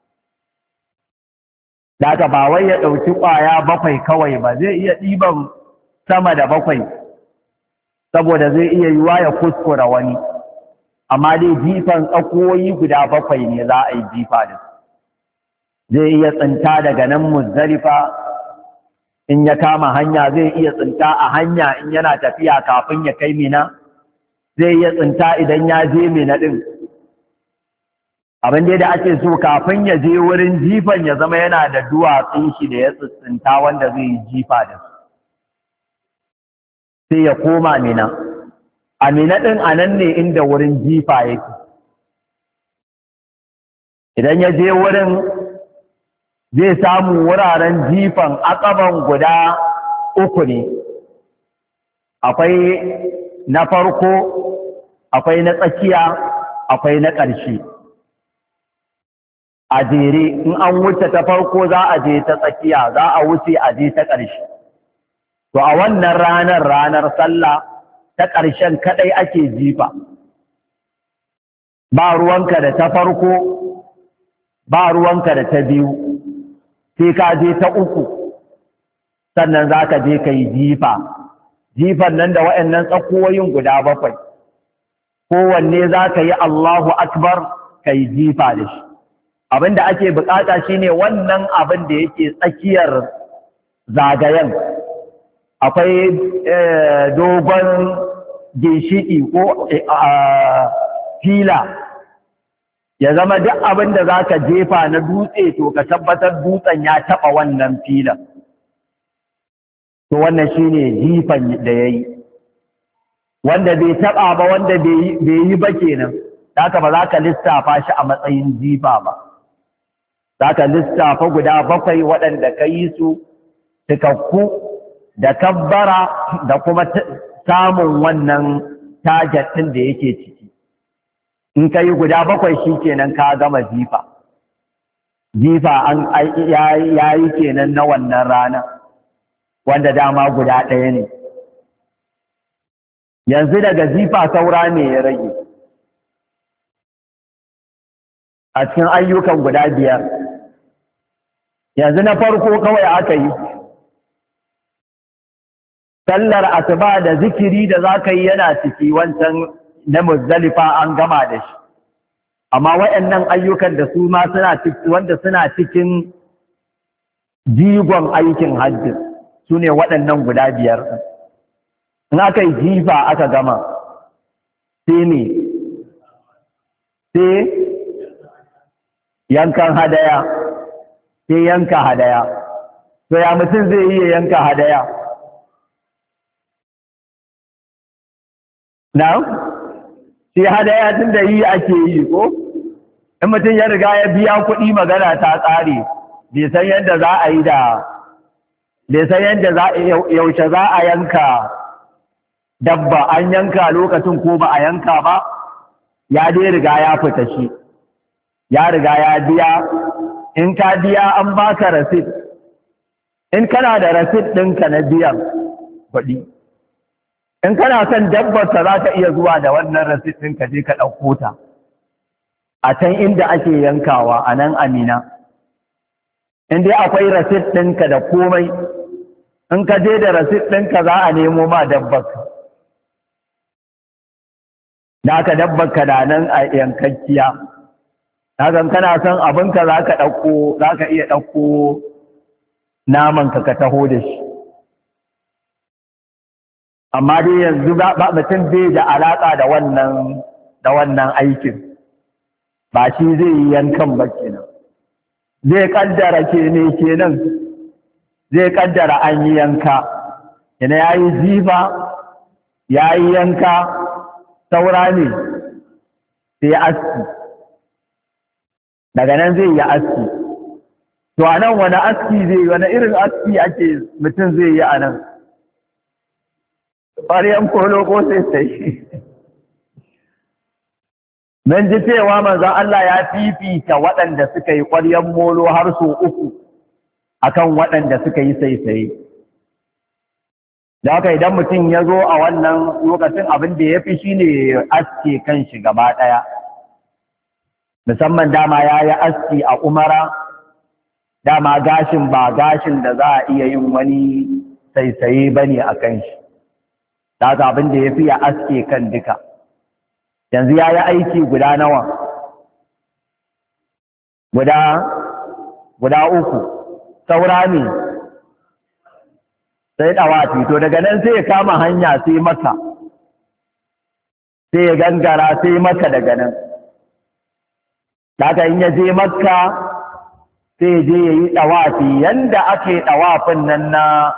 Daga ba wai ya ɗauki ƙwaya 7 kawai ba, zai iya ɗiban sama da 7, saboda zai iya yiwa ya kuskura wani. Amma dai jifan tsakoyi guda 7 ne za a yi jifa da su. Zai iya tsinta daga nan Muzdalifa, in ya kama hanya zai iya tsinta a hanya in yana tafiya kafin ya kai Mina. Zai iya tsinta idan ya je Mina ɗin. Abin da ake so kafin ya je wurin jifan ya zama yana da duwatsun shi da ya tsinta wanda zai yi jifa da su. Sai ya koma Mina. A Mina ɗin a nan ne inda wurin jifa yake. Idan ya je wurin zai samu wuraren jifan akaban guda uku ne, akwai na farko, akwai na tsakiya, akwai na ƙarshe. A jere in an wuce ta farko za a je ta tsakiya, za a wuce a je ta ƙarshe. To a wannan ranar sallah ta ƙarshen kaɗai ake jifa. Ba ruwanka da ta farko, ba ruwanka da ta biyu, sai ka je ta uku, sannan za ka je ka yi jifa. Jifan nan da waɗannan tsakowoyin guda 7, kowanne za ka yi Allahu Akbar ka yi jifa da shi. Abin da ake bukata shine wannan abin da yake tsakiyar zagayen, akwai dogon ginshiki ko fila, ya zama duk abin da za ka jefa na dutse to ka tabbatar dutsen ya taɓa wannan filan. To wannan shine jifan da ya yi. Wanda bai taɓa ba, wanda bai yi ba kenan, haka ba za ka lissafa shi a matsayin jifa ba. Za ka lissafa guda 7 waɗanda ka yi su cikakku da kabbara da kuma samun wannan target ɗin da yake ciki. In ka yi guda 7 shi kenan ka gama jifa. Jifa ya yi kenan na wannan rana, wanda dama guda ɗaya ne. Yanzu daga jifa saura me ya rage a cikin ayyukan guda 5? Yanzu na farko kawai aka yi sallar asuba da zikiri da za ka yi yana ciki, wancan na Muzdalifa an gama da shi. Amma waɗannan ayyukan da su ma wanda suna cikin jigon aikin hajji su ne waɗannan guda 5. In aka yi jifa aka gama, sai ne sai yankan hadaya, sai yanka hadaya. To ya mutum zai iya yanka hadaya? Na? Sai hadaya tun da yi ake yi ko? In mutum ya riga ya biya kuɗi magana ta tsare, bai san yadda za a yi bai san yadda yaushe za a yanka dabba, an yanka lokacin ko ba a yanka ba, ya dai riga ya fita shi, ya riga ya biya. In ka biya an baka rasit, in kana da rasit ɗinka na biyan kuɗi, in kana son dabbarsa za ka iya zuwa da wannan rasit ɗin ka je ka ɗauko ta a can inda ake yankawa a nan Amina. In dai akwai rasit ɗinka da komai, in ka je da rasit ɗinka za a nemo ma dabbarka. Da aka dabbarka da nan a yankakkiya. Hakan kana son abinka za ka iya ɗauko namanka ka taho da shi. Amma dai yanzu ba mutum bai da alaƙa da wannan aikin, ba shi zai yi yankan ba kenan. Zai ƙaddara kenan, zai ƙaddara an yi yanka, yana ya yi jifa, ya yi yanka, saura ne sai aski. Daga nan zai yi aski. To a nan wani aski zai yi, wani irin aski ake mutum zai yi a nan? Ƙwaryan kolo ko sai. Mun ji cewa manzon Allah ya fifita waɗanda suka yi ƙwaryan molo har sau 3 akan waɗanda suka yi saisaye. Da haka idan mutum ya zo a wannan lokacin abin da ya fi shi ne aske kan shi gaba ɗaya. Musamman dama ya yi aski a umara, dama gashin ba gashin da za a iya yin wani saisaye ba ne a kan shi. Da haka abin da ya fi ya aske kan duka. Yanzu ya yi aiki guda nawa? Guda 3. Saura ne sai ɗawafi. To daga nan sai ya kama hanya sai Makka, sai ya gangara sai Makka daga nan. Daga in ya je Makka sai je ya yi ɗawafi yanda ake ɗawafin nan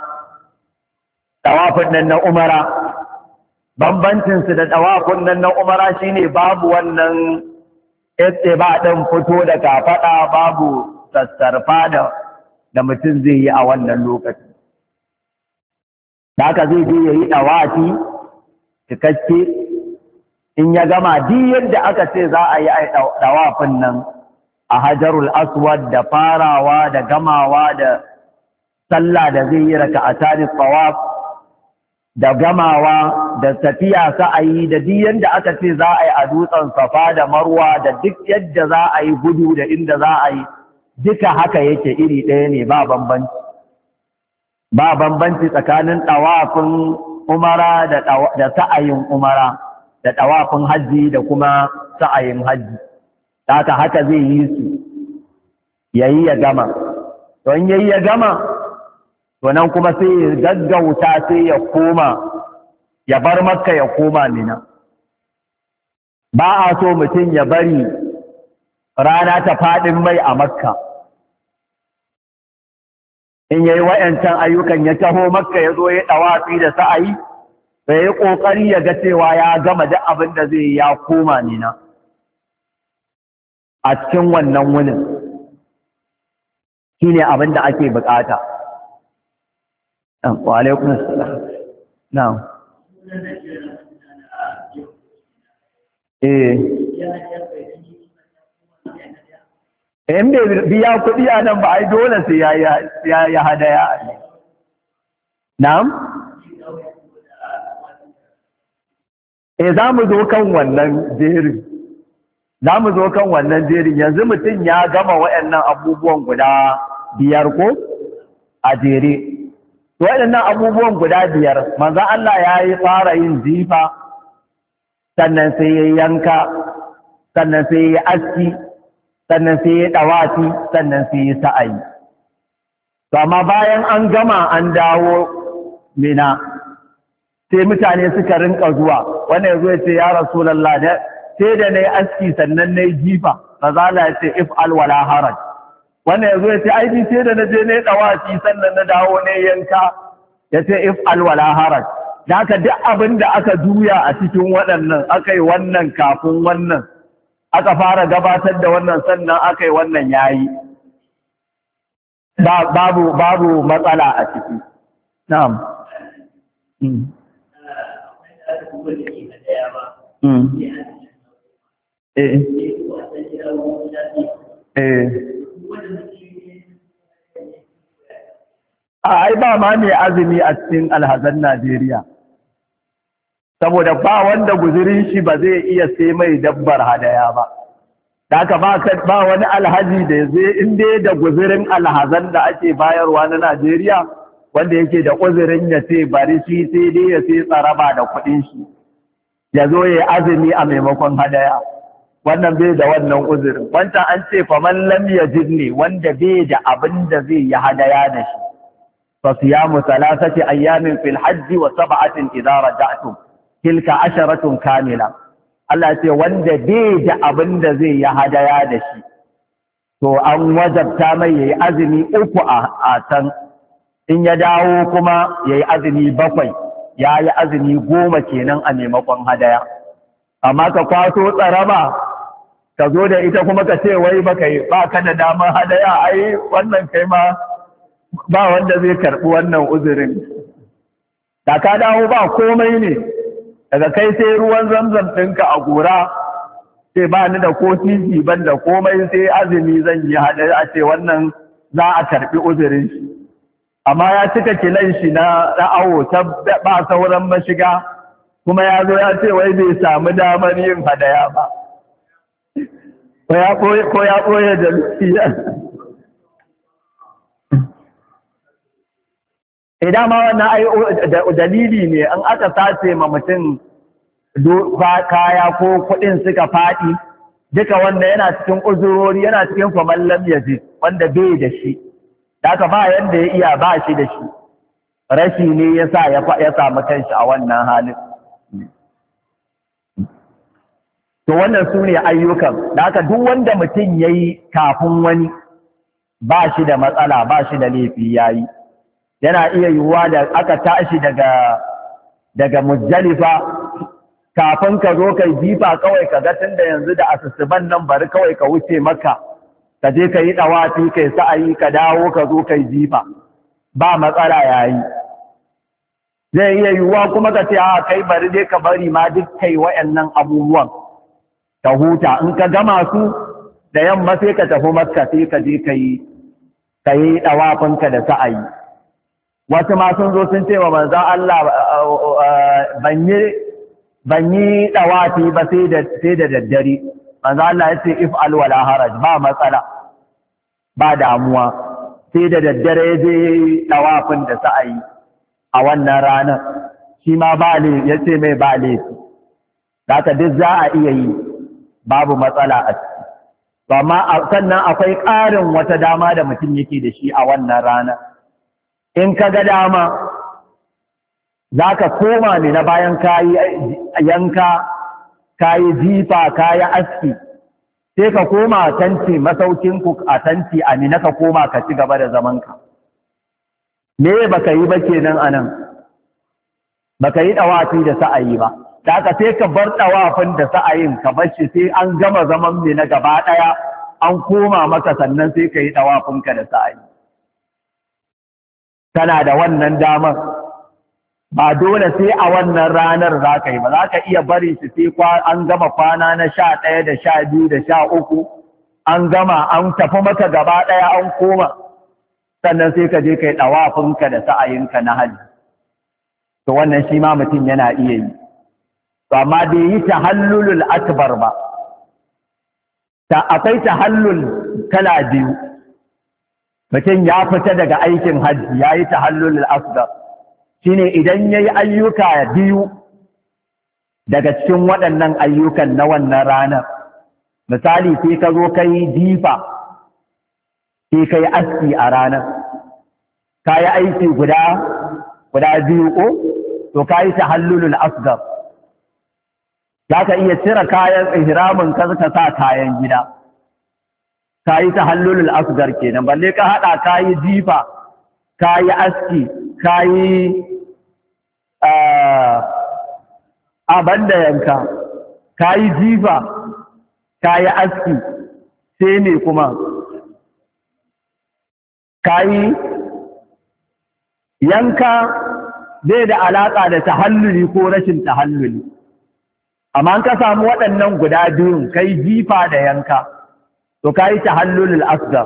na umara. Bambancinsu da ɗawafin nan na umara shine babu wannan ba ɗin fito da kafaɗa, babu sassarfa da mutum zai yi a wannan lokacin. da haka zai je ya yi ɗawafi cikakke. In ya gama duk yadda aka ce za a yi ɗawafin nan a Hajarul Aswad, da farawa da gamawa da sallah da zai yi raka'atani tawaf, da gamawa da tafiya sa'ayi, da duk yadda aka ce za a yi a dutsen Safa da Marwa, da duk yadda za a yi gudu da inda za a yi, duka haka yake iri ɗaya ne, ba bambanci. Ba bambanci tsakanin ɗawafin umara da sa'ayin umara, da ɗawafin hajji da kuma sa'ayin hajji. Haka zai yi su, yayi ya gama. Don yayi ya gama, to nan kuma sai ya gaggauta, sai ya koma, ya bar Makka ya koma Mina. Ba a so mutum ya bari rana ta faɗin mai a Makka. In yayi wayancan ayyukan ya taho Makka ya zo ya ɗawafi da sa'ayi, sai ya ƙoƙari ya ga cewa ya gama duk abin da zai ya koma Mina a cikin wannan wunin. Shi ne abin da ake buƙata. Wa alaikun salam. Na'am. In bai biya kuɗi a nan ba, ai dole sai ya yi hadaya. Na'am? Za mu zo kan wannan jerin. Za mu zo kan wannan jerin. Yanzu mutum ya gama waɗannan abubuwan guda biyar ko a jere. Waɗannan abubuwan guda biyar, manzon Allah ya yi fara yin jifa, sannan sai ya yanka, sannan sai ya aski, sannan sai ya ɗawafi, sannan sai ya sa'ayi. To amma bayan an gama an dawo Mina, sai mutane suka rinka zuwa, wannan ya zo ya ce, ya Rasulallah, sai da na yi aski sannan na yi jifa, mazala ya ce, if'al wala haraj. Wannan ya zo ya ce, aiki sai da na je na yi ɗawafi sannan na dawo na yanka, ya ce, if'al wala haraj. Da haka duk abin da aka juya a cikin waɗannan, aka yi wannan kafin wannan, aka fara gabatar da wannan sannan aka yi wannan yayi. Babu matsala a ciki. Na'am. Ai ba ma mai azumi a cikin alhazan Najeriya, saboda ba wanda guzurin shi ba zai iya sai mai dabbar hadaya ba. Haka ba wani alhaji da zai inda da guzurin alhazan da ake bayarwa na Najeriya, wanda yake da uzurin ya ce bari shi sai dai ya sai tsaraba da kuɗin shi, ya zo ya azumi a maimakon hadaya. Wannan bai da wannan uzurin. Wancan an ce faman lam yajid ne, wanda bai da abin da zai yi hadaya da shi. fa siyamu thalathati ayyamin fil hajji wa sab'atin idza raja'tum tilka asharatun kamila. Allah ce wanda bai da abin da zai yi hadaya da shi, to an wajabta mai yayi azumi 3 a can, in ya dawo kuma yayi azumi 7, yayi azumi 10 kenan a maimakon hadaya. Amma ka kwaso tsaraba ka zo da ita kuma ka ce wai ba ka da damar hadaya, ai wannan kai ma ba wanda zai karɓi wannan uzurin. Da ka dawo ba komai ne, daga kai sai ruwan zamzam ɗinka a gora, sai ba ni da ko titi ban da komai, sai azumi zan yi hadaya, a ce wannan za a karɓi uzurin shi. Amma ya cika kilan shi na awo ta ba sauran mashiga, kuma ya zo ya ce wai bai samu damar yin hadaya ba, ko ya ɓoye da lukiya. Idan ma wannan dalili ne, an aka sace ma mutum kaya ko kuɗin suka faɗi, duka wanda yana cikin uzurori, yana cikin faman lam yazid, wanda bai da shi, haka ba yanda ya iya, ba shi da shi, rashi ne ya sa ya samu kanshi a wannan halin. To wannan su ne ayyukan, da haka duk wanda mutum ya yi kafin wani ba shi da matsala, ba shi da laifi ya yi. Yana iya yiwuwa da aka tashi daga Muzdalifa, kafin ka zo kai jifa kawai ka ga tunda yanzu da asusuban nan bari kawai ka wuce Makka, ka je ka yi ɗawafi kai sa'ayi ka dawo ka zo kai jifa, ba matsala yayi. zai iya yiwuwa kuma ka ce a kai bari dai ka bari ma duk kai wayannan abubuwan ka huta, in ka gama su da yamma sai ka tafi Makka sai ka je ka yi ɗawafinka da sa'ayi. Wasu ma sun zo sun ce wa manzo Allah ban yi ɗawafi ba sai da daddare. Manzo Allah ya ce if'al wala haraj, ba matsala ba damuwa, sai da daddare ya je ɗawafin da sa'ayi a wannan ranar, shi ma ya ce mai ba laifi, haka duk za a iya yi babu matsala a ciki. Amma sannan akwai ƙarin wata dama da mutum yake da shi a wannan ranar. In ka ga dama za ka koma ne na bayan kayi yanka, kayi jifa, kayi aski, sai ka koma tanti masaukinku a tanti a Mina, ka koma ka ci gaba da zamanka. Me baka yi ba kenan anan, baka yi ɗawafi da sa'ayi ba, da aka sai ka bar ɗawafin da sa'ayin ka bar shi sai an gama zaman Mina gaba ɗaya an koma maka, sannan sai ka yi ɗawafinka da sa'ayi. Kana da wannan damar, ba dole sai a wannan ranar za ka yi ba, za ka iya bari shi sai an gama kwana na 11 da 12 da 13 an gama an tafi maka gaba ɗaya an koma, sannan sai ka je ka yi ɗawafinka da sa'ayinka na hajji. To wannan shi ma mutum yana iya yi, amma bai yi tahallulul akbar ba. Akwai tahallul kala biyu, mutum ya fita daga aikin hajji ya yi tahallulul asghar, shine idan ya yi ayyuka biyu daga cikin waɗannan ayyukan na wannan ranar. Misali sai ka zo ka yi jifa, sai ka yi aski a ranar, ka yi aiki guda biyu ko, to ka yi tahallulul asghar. Za ka iya cire kayan ihramin ka sa kayan gida, ka yi tahallulul asghar kenan. Balle ka haɗa ka yi jifa, ka yi aski, ka yi banda yanka, ka yi jifa, ka yi aski, sai me kuma ka yi yanka. Zai da alaƙa da tahalluli ko rashin tahalluli, amma ka samu waɗannan guda biyun, kai jifa da yanka, to ka yi tahallulul asghar.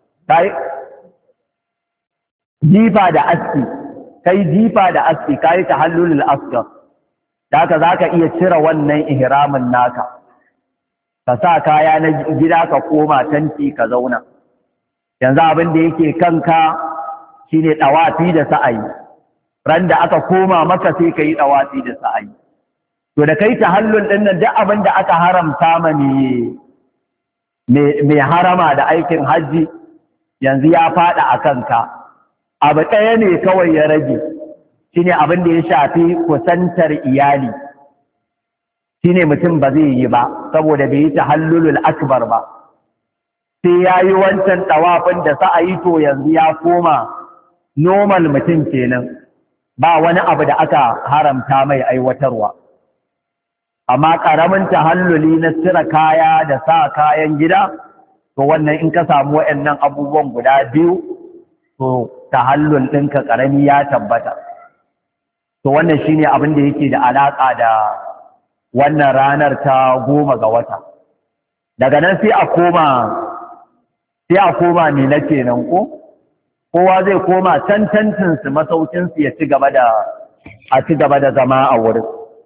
Jifa da aski, kai jifa da aski, ka yi tahallulul asghar. Da haka za ka iya cire wannan ihramin naka, ka sa kaya na gida ka koma tanti ka zauna. Yanzu abin da yake kanka shine ɗawafi da sa'ayi. Ran da aka koma maka sai ka yi ɗawafi da sa'ayi. To da kai tahallul ɗin nan, duk abin da aka haramta ma mai harama da aikin hajji yanzu ya faɗa a kanka. Abu ɗaya ne kawai ya rage, shine abin da ya shafi kusantar iyali, shine mutum ba zai yi ba saboda bai yi tahallulul akbar ba. Sai ya yi wancan ɗawafin da sa'ayi, to yanzu ya koma normal mutum kenan, ba wani abu da aka haramta mai aiwatarwa. Amma ƙaramin tahalluli na cire kaya da sa kayan gida, to wannan in ka samu waɗannan abubuwan guda biyu, to tahallul ɗinka ƙarami ya tabbata. To wannan shine abin da yake da alaƙa da wannan ranar ta 10 ga wata. Daga nan sai a koma ne na kenan ko? Kowa zai koma can tantinsu masaukinsu ya ci gaba da zama a wurin.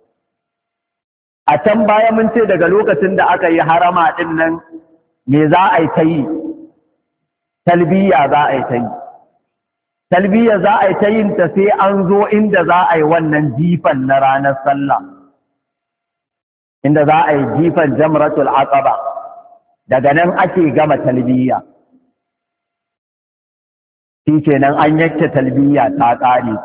A can baya mun ce daga lokacin da aka yi harama ɗin nan, me za a yi ta yi? Talbiya za a yi ta yi. Talbiya za a yi ta yin ta sai an zo inda za a yi wannan jifan na ranar sallah, inda za a yi jifan jamratul aqaba. Daga nan ake gama talbiya. Shi kenan an yanke talbiya ta ƙare.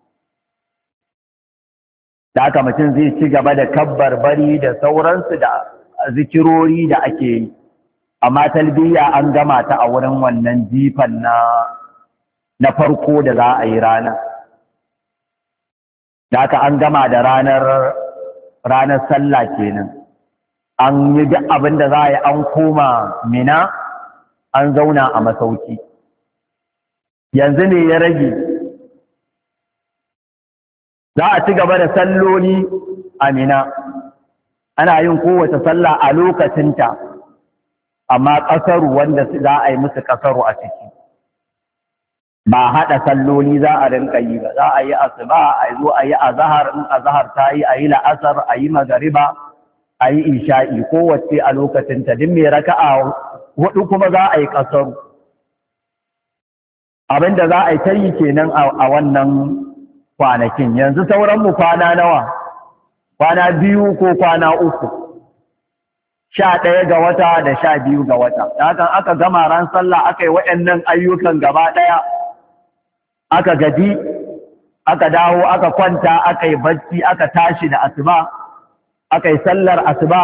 Da haka mutum zai ci gaba da kabbarbari da sauransu da zikirori da ake yi, amma talbiya an gama ta a wurin wannan jifan na farko da za a yi rana. Da haka an gama da ranar sallah kenan. An yi duk abin da za a yi, an koma Mina, an zauna a masauki. Yanzu ne ya rage za a ci gaba da salloli a Mina, ana yin kowace sallah a lokacinta, amma ƙasaru wanda za a yi musu ƙasaru a ciki. Ba haɗa salloli za a rinka yi ba, za a yi asuba, a zo a yi azahar, in azahar ta yi a yi la'asar, a yi magariba, a yi isha'i, kowace a lokacinta, duk mai raka'a huɗu kuma za a yi ƙasaru. Abinda za a yi ta yi kenan a wannan kwanakin. Yanzu sauranmu kwana nawa? Kwana 2 ko kwana 3? 11 ga wata da 12 ga wata. Hakan aka gama ran sallah aka yi waɗannan ayyukan gaba ɗaya, aka gaji, aka dawo, aka kwanta, aka yi bacci, aka tashi da asuba, aka yi sallar asuba,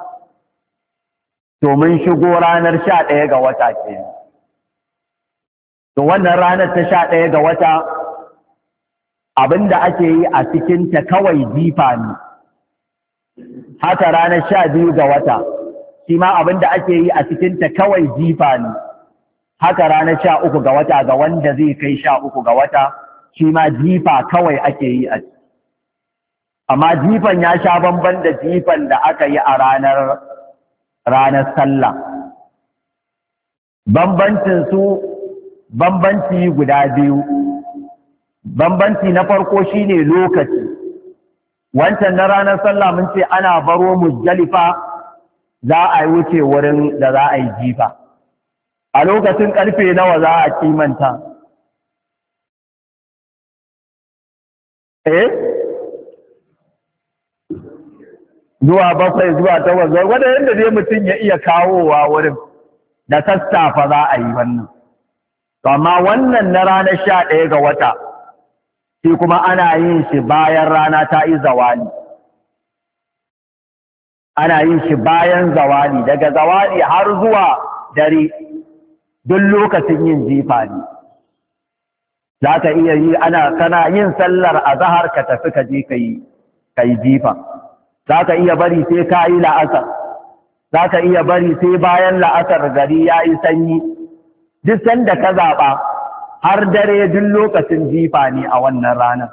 to mun shigo ranar 11 ga wata kenan. To wannan ranar ta 11 ga wata abinda ake yi a cikinta kawai jifa ne. Haka ranar 12 ga wata shi ma abinda ake yi a cikinta kawai jifa ne. Haka ranar 13 ga wata ga wanda zai kai 13 ga wata shi ma jifa kawai ake yi a ciki. Amma jifan ya sha bamban da jifan da aka yi a ranar sallah. Bambanci guda biyu. Bambanci na farko shine lokaci. Wancan na ranar sallah mun ce ana baro Muzdalifa za a yi wuce wurin da za a yi jifa. A lokacin karfe nawa za a kimanta? Zuwa 7 zuwa 8, wanda yadda dai mutum ya iya kawowa wurin da sassafa za a yi wannan. Amma wannan na ranar 11 ga wata shi kuma ana yin shi bayan rana ta yi zawali. Ana yin shi bayan zawali, daga zawali har zuwa dare, duk lokacin yin jifa ne. Za ka iya yi, kana yin sallar azahar ka tafi ka je ka yi jifa. Za ka iya bari sai ka yi la'asar, za ka iya bari sai bayan la'asar gari ya yi sanyi. Duk sanda ka zaɓa har dare duk lokacin jifa ne a wannan ranar.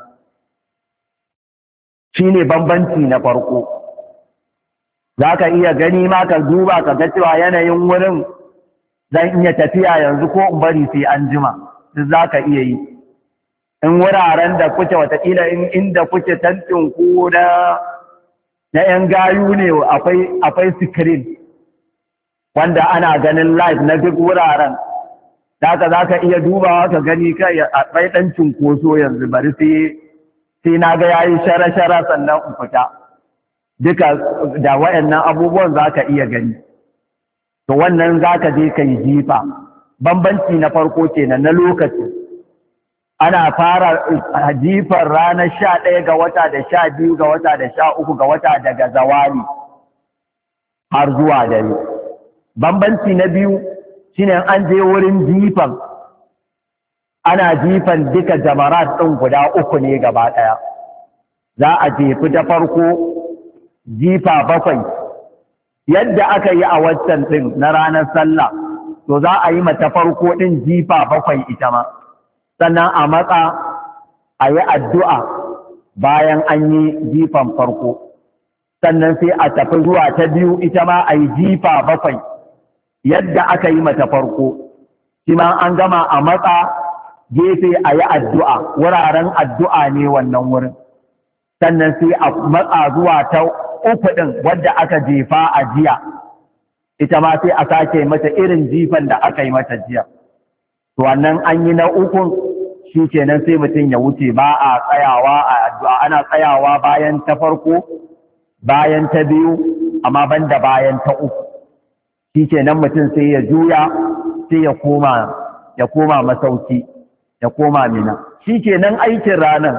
Shi ne bambanci na farko. Za ka iya gani ma ka duba ka ga cewa yanayin wurin zan iya tafiya yanzu ko in bari sai an jima, duk za ka iya yi. In wuraren da kuke watakila inda kuke tantin ku na ‘yan gayu ne akwai sikirin wanda ana ganin live na duk wuraren. Daga za ka iya dubawa ka gani kai akwai ɗan cunkoso yanzu bari sai na ga yayi shara-shara sannan in fita. Duka da waɗannan abubuwan za ka iya gani. To wannan za ka je ka yi jifa. Bambanci na farko kenan na lokaci. Ana fara jifar ranar 11 ga wata da 12 ga wata da 13 ga wata daga zawali har zuwa dare. Bambanci na biyu shine an je wurin jifan, ana jifan duka jamarat ɗin guda 3 ne gaba ɗaya. Za a jefi ta farko jifa 7 yadda aka yi a waccan ɗin na ranar sallah, to za a yi mata farko ɗin jifa 7 ita ma. Sannan a matsa a yi addu'a bayan an yi jifan farko, sannan sai a tafi zuwa ta biyu ita ma a yi jifa 7 yadda aka yi mata farko, shi ma an gama a matsa gefe a yi addu'a, wuraren addu'a ne wannan wurin, sannan sai a matsa zuwa ta 3 ɗin wadda aka jefa a jiya, ita ma sai a sake mata irin jifan da aka yi mata jiya. To wannan an yi na 3 shi kenan sai mutum ya wuce, ba a tsayawa a addu'a, ana tsayawa bayan ta farko, bayan ta biyu, amma banda bayan ta 3. Shi kenan mutum sai ya juya, sai ya koma masauki, ya koma Mina. Shi kenan aikin ranar.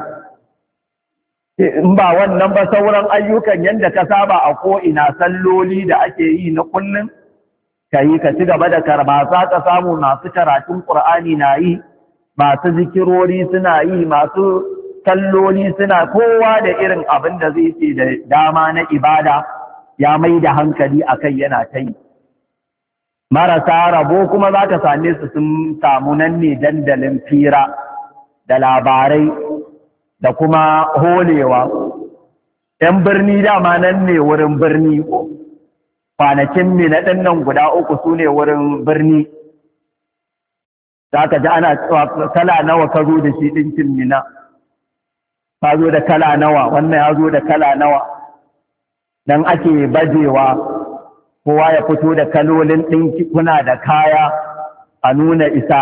In ba wannan ba sauran ayyukan yadda ka saba a ko'ina salloli da ake yi na kullum, ka yi ka ci gaba da karbasa ka samu masu karatun ƙur'ani na yi, masu zikirori suna yi, masu kalloli suna, kowa da irin abin da zai ce da dama na ibada ya mai da hankali a kai yana ta yi. Marasa rabo kuma za ka same su sun samu nan ne dandalin fira da labarai da kuma holewa. ‘Yan birni dama nan ne wurin birni, kwanakin Mina ɗin nan guda uku su ne wurin birni. Za ka ji ana cewa kala nawa ka zo da shi ɗinkin Mina, ka zo da kala nawa, wannan ya zo da kala nawa, don ake bajewa, kowa ya fito da kalolin ɗinki kuna da kaya a nuna isa.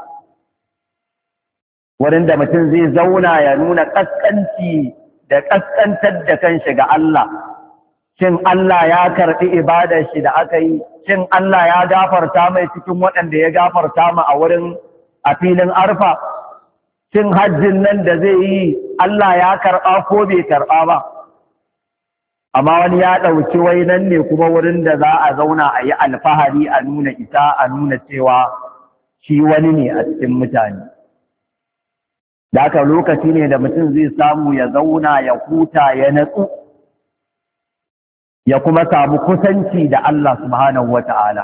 Wurin da mutum zai zauna ya nuna ƙasƙanci da ƙasƙantar da kanshi ga Allah. Shin Allah ya karɓi ibadar shi da aka yi? Shin Allah ya gafarta mai cikin waɗanda ya gafarta mu a filin arfa? Shin hajjin nan da zai yi Allah ya karɓa ko bai karɓa ba? Amma wani ya ɗauki wai nan ne kuma wurin da za a zauna a yi alfahari, a nuna isa, a nuna cewa shi wani ne a cikin mutane. Da haka lokaci ne da mutum zai samu ya zauna ya huta ya natsu ya kuma samu kusanci da Allah subhanahu wata'ala.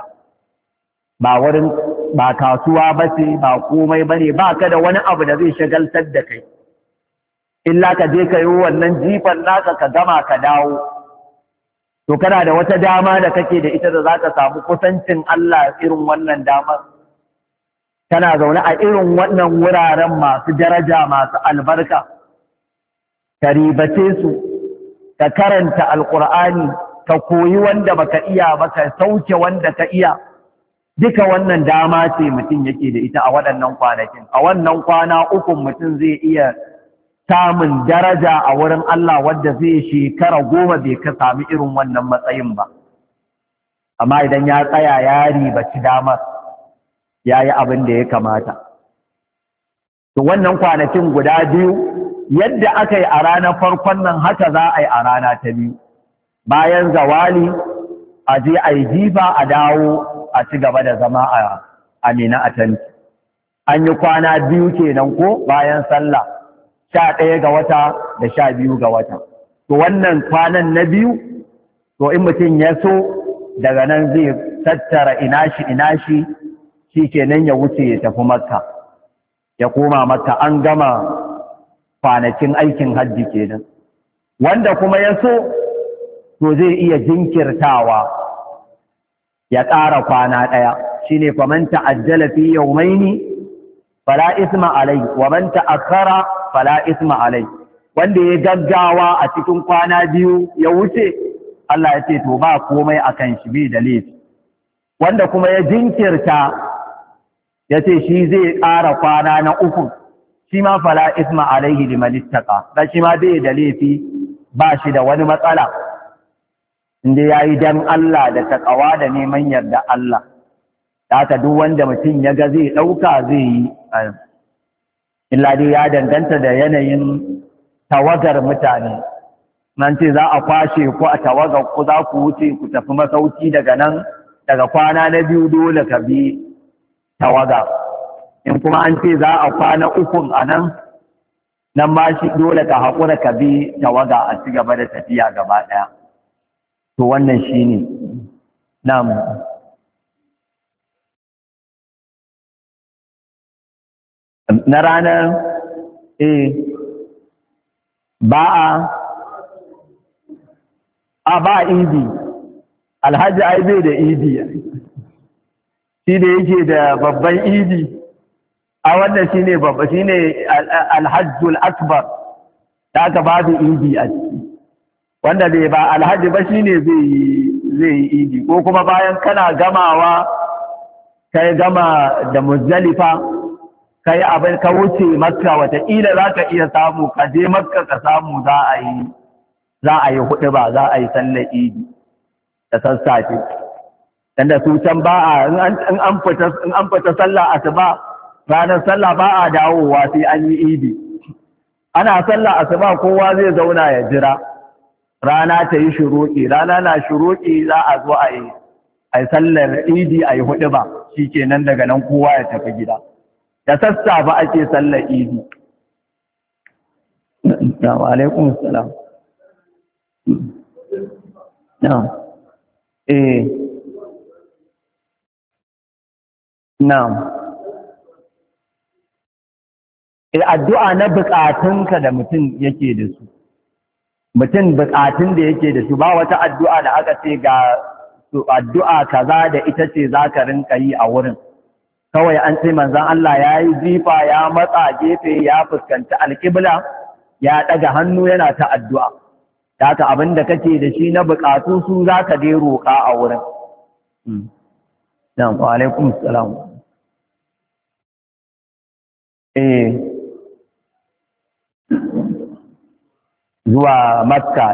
Ba kasuwa ba ce, ba komai ba ne, ba ka da wani abu da zai shagaltar da kai, illa ka je ka yi wannan jifan naka ka gama ka dawo. To kana da wata dama da kake da ita da za ka samu kusancin Allah irin wannan damar. Kana zaune a irin wannan wuraren masu daraja, masu albarka, ka ribace su, ka karanta alƙur'ani, ka koyi wanda baka iya ba, ka sauke wanda ka iya. Duka wannan dama ce mutum yake da ita a waɗannan kwanakin. A wannan kwana ukun mutum zai iya samun daraja a wurin Allah wadda zai shekara 10 bai ka sami irin wannan matsayin ba. Amma idan ya tsaya ya ribaci damar, ya yi abin da ya kamata. To wannan kwanakin guda biyu, yadda aka yi a ranar farkon nan haka za a yi a rana ta biyu. Bayan zawali, a je a yi jifa a dawo a ci gaba da zama a Mina a tanti. An yi kwana biyu kenan ko bayan sallah, 11 ga wata da 12 ga wata. To wannan kwanan na biyu, to in mutum ya so daga nan zai tattara ina shi shi kenan ya wuce ya tafi Makka, ya koma Makka. An gama kwanakin aikin hajji kenan. Wanda kuma ya so to zai iya jinkirtawa ya ƙara kwana ɗaya, shine faman ta'ajjala fi yawmaini fala isma alai wa man ta'akhkhara fala isma alai. Wanda ya gaggawa a cikin kwana biyu ya wuce, Allah ya ce to ba komai akan shi, bai da laifi. Wanda kuma ya jinkirta ya ce shi zai ƙara kwana na uku, shi ma fala isma alaihi liman ittaqa, da shi ma bai da laifi, ba shi da wani matsala inda yayi dan Allah da takawa da neman yarda Allah. Haka duk wanda mutum ya ga zai ɗauka zai yi, illa dai ya danganta da yanayin tawagar mutane. Nan ce za a kwashe ku a tawagar ku, za ku wuce ku tafi masauki daga nan, daga kwana na biyu dole ka bi tawaga. In kuma an ce za a kwana ukun a nan ma shi dole ka haƙura ka bi tawaga a ci gaba da tafiya gaba ɗaya. To wannan shi ne. Na'am. Na ranar ba idi, alhaji ai bai da idi, shi da yake da babban idi, a wannan shi ne babba, shi ne alhajjul akbar, da aka babu idi a ciki. Wanda bai ba alhaji ba shi ne zai yi idi, ko kuma bayan kana gamawa, kai gama da Muzdalifa, kai abin ka wuce Makka, wataƙila za ka iya samu ka je Makka ka samu za a yi huɗu ba, za a yi sallar idi da sassafe. Dan da su can ba a in an fita sallah asuba, ranar sallah ba a dawowa sai an yi idi. Ana sallah asuba kowa zai zauna ya jira rana ta yi shuruƙi, rana na shuruƙi za a zo a yi sallar idi, a yi huɗu ba, shi kenan daga nan kowa ya tafi gida. Da sassafe ake sallar idi. Wa alaikum salam. Na'am. Na'am. addu'a na bukatunka da mutum yake da su, mutum bukatun da yake da su, ba wata addu'a da aka ce ga addu'a kaza da ita ce za ka rinka yi a wurin. Kawai an ce manzan Allah ya yi jifa ya matsa gefe ya fuskanci alƙibla ya ɗaga hannu yana ta addu'a. Da haka abin da kake da shi na bukatu su za ka dai roƙa a wurin. Wa alaikum salam. Zuwa Makka,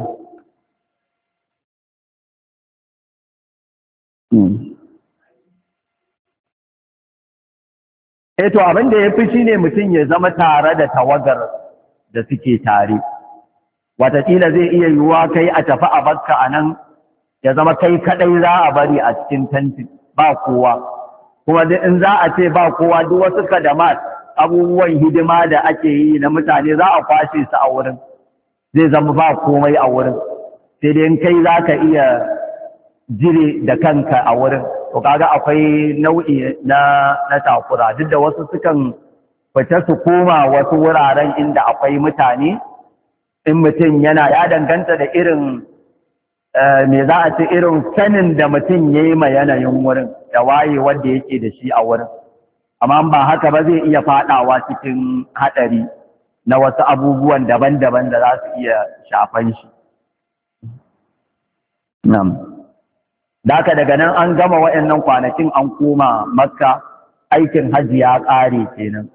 to abin da ya fi shi ne mutum ya zama tare da tawagar da suke tare. Wataƙila zai iya yiwuwa kai a tafi a Makka a nan, ya zama kai kaɗai za a bari a cikin tantin ba kowa. Kuma in za a ce ba kowa duk wasu kadamat abubuwan hidima da ake yi na mutane za a kwashe su a wurin. Zai zama ba komai a wurin, sai dai kai za ka iya jire da kanka a wurin. To kaga akwai nau'i na takura, duk da wasu sukan fita su koma wasu wuraren inda akwai mutane. In mutum ya danganta da irin me za a ce irin sanin da mutum ya yi ma yanayin wurin da waye wanda yake da shi a wurin. Amma ba haka ba zai iya faɗawa cikin haɗari na wasu abubuwan daban-daban da za su iya shafan shi. Daka daga nan an gama waɗannan kwanakin an koma Makka, aikin hajji ya ƙare kenan.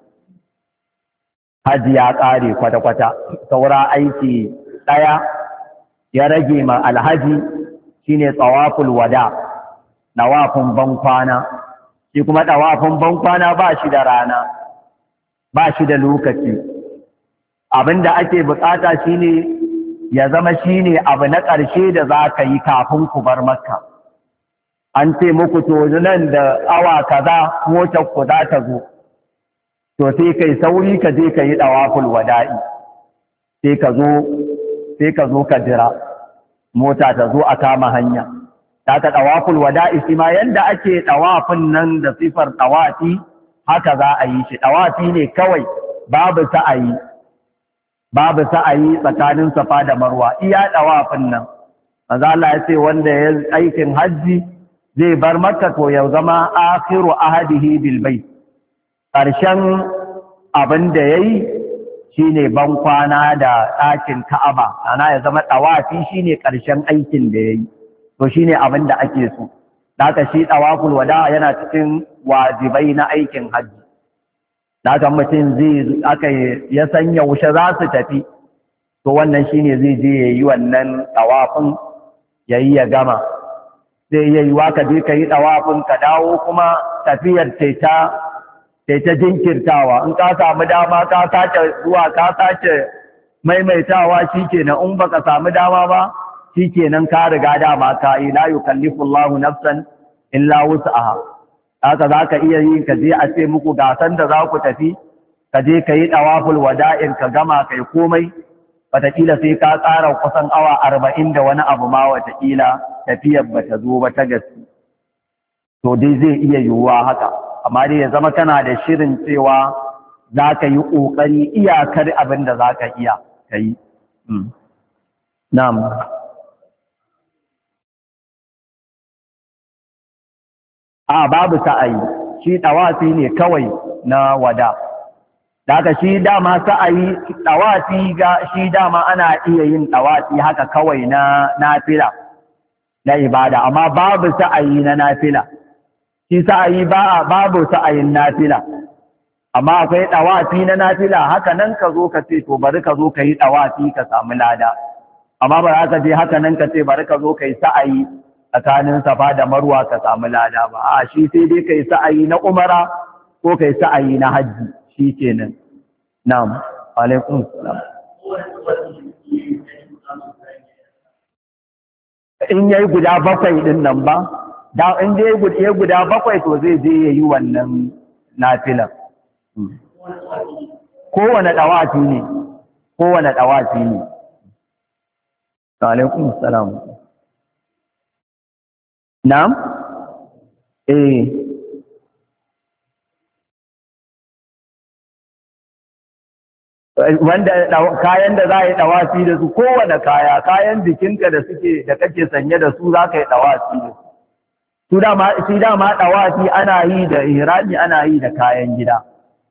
Hajji ya ƙare kwata-kwata, saura aiki ɗaya ya rage ma alhaji shine tsawaful wada, ɗawafin bankwana. Shi kuma ɗawafin bankwana ba shi da rana, ba shi da lokaci. Abin da ake bukata shine ya zama shine abu na ƙarshe da za ka yi kafin ku bar Makka. An ce muku to nan da awa kaza motar ku za ta zo, to sai kai sauri ka je ka yi ɗawaful wada'i, sai ka zo ka jira mota ta zo a kama hanya. Ta ɗawaful wada'i shi ma yadda ake ɗawafin nan da sifar ɗawafi haka za a yi shi. Ɗawafi ne kawai babu sa'ayi. Babu sa'ayi tsakanin Safa da Marwa, iya ɗawafin nan. Manzo Allah ya ce wanda ya aikin hajji zai bar Makka to ya zama akhiru ahadihi bil bait. Ƙarshen abin da yayi shine ban kwana da ɗakin Ka'aba, ana ya zama ɗawafi shine ƙarshen aikin da yayi. To shine abin da ake so. Haka shi ɗawaful wada yana cikin wajibai na aikin hajji. Haka mutum ya san yaushe za su tafi, to wannan shine zai je ya yi wannan ɗawafin ya yi ya gama. Zai iya yiwa ka je ka yi ɗawafin ka dawo kuma tafiyar ta jinkirtawa. In ka samu dama ka sace zuwa ka sace maimaitawa shikenan, in baka samu dama ba shikenan ka riga dama ka yi. La yukallifu Allahu nafsan illa wus'aha. Haka za ka iya yin ka je a ce muku gasan da za ku tafi, ka je ka yi ɗawaful wada'in ka gama kai komai, wataƙila sai ka tsara kusan awa 40 da wani abu ma wataƙila tafiyar ba ta zo ba ta gaske. To dai zai iya yiwuwa haka, amma dai ya zama kana da shirin cewa za ka yi ƙoƙari iyakar abin da za ka iya ka yi. Na'am. Babu sa'ayi, shi ɗawafi ne kawai na wada. Daga shi dama sa'ayi ɗawafi shi dama ana iya yin ɗawafi haka kawai na nafila na ibada, amma babu sa'ayi na nafila. Shi sa'ayi babu sa'ayin nafila, amma akwai ɗawafi na nafila. Haka nan ka zo ka ce to bari ka zo ka yi ɗawafi ka samu lada, amma ba za ka je haka nan ka ce bari ka zo ka yi sa'ayi tsakanin Safa da Marwa ka samu lada ba. Shi sai dai kai sa'ayi na umara ko kai sa'ayi na hajji, shi kenan. Na'am, alaikum salam. In yayi guda 7 din nan ba, in dai yayi guda 7 to zai je yayi wannan nafilan. Kowane dawafi ne, kowane dawafi ne. Alaikum salam. Na'am? wanda kayan da za a yi ɗawafi da su, kowane kaya, kayan jikinka da kake sanye da su za ka yi ɗawafi da su. Shi dama ɗawafi ana yi da ihrami, ana yi da kayan gida.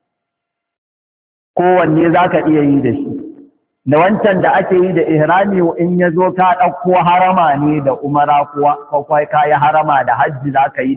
Kowanne za ka iya yi da shi. Da wancan da ake yi da ihrami in ya zo ka ɗauko harama ne da umara ko ka yi harama da hajji za ka yi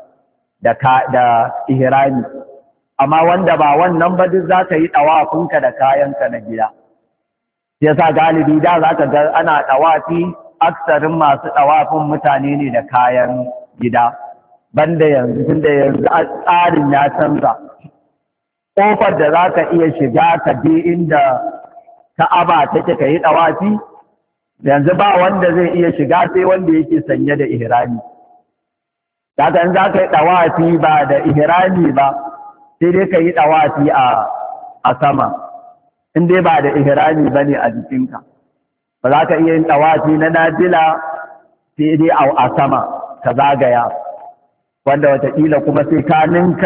da ihrami. Amma wanda ba wannan ba duk za ka yi ɗawafinka da kayanka na gida. Ya sa galibi da za ka ga ana ɗawafi, aksarin masu ɗawafin mutane ne da kayan gida. Banda yanzu, tunda yanzu tsarin ya canza. Ƙofar da za ka iya shiga ka je inda Ka'aba take ka yi ɗawafi, yanzu ba wanda zai iya shiga sai wanda yake sanye da ihrami. Daga in za ka yi ɗawafi ba da ihrami ba, sai dai ka yi ɗawafi a sama, in dai ba da ihrami ba ne a jikinka. Ba za ka iya yin ɗawafi na nafila sai dai a sama ka zagaya, wanda wataƙila kuma sai ka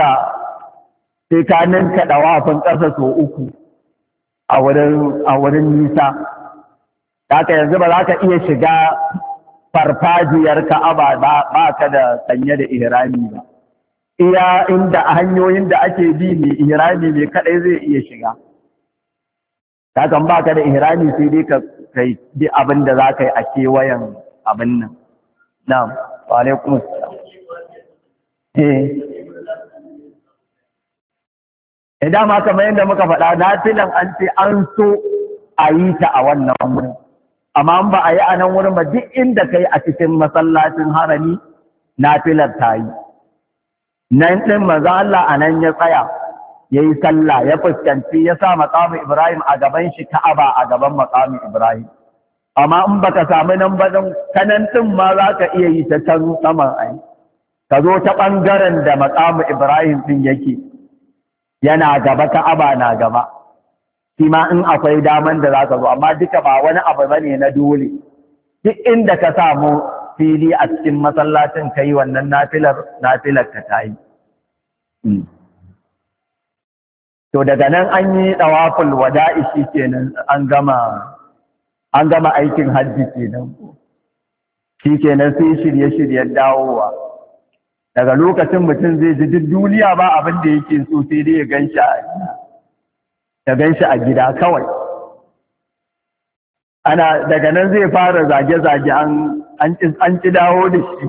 ninka ɗawafin ƙasa sau uku a wurin nisa. Haka yanzu ba za ka iya shiga farfajiyar Ka'aba ba ka da sanye da ihrami ba. Iya inda hanyoyin da ake bi mai ihrami ne kadai zai iya shiga. Hakan ba ka da ihrami sai dai ka yi abin da za ka yi a kewayen abin nan. Na'am, wa alaikum assalam. Dama kamar yadda muka faɗa, nafilan an ce an so a yi ta a wannan wurin, amma ba a yi a nan wurin ba, duk inda ka yi a cikin masallacin harami nafilar ta yi. Nan ɗin manzo Allah a nan ya tsaya ya yi sallah, ya fuskanci, ya sa maqamu Ibrahim a gaban shi, Ka'aba a gaban maqamu Ibrahim. Amma in baka samu nan ba ɗin, kanan ɗin ma za ka iya yi ta can saman ai, ka zo ta ɓangaren da maqamu Ibrahim ɗin yake, yana gaba, Ka'aba na gaba. Shi ma in akwai daman da za ka zo, amma duka ba wani abu bane na dole. Duk inda ka samu fili a cikin masallacin ka yi wannan nafilar ka ta yi. To daga nan an yi ɗawaful wada'i shi kenan, an gama aikin hajji kenan. Shi kenan sai shirye-shiryen dawowa. Daga lokacin mutum zai ji duk duniya ba abin da yake so sai dai ya gan shi a gida kawai. Daga nan zai fara zage-zage an ci dawo da shi.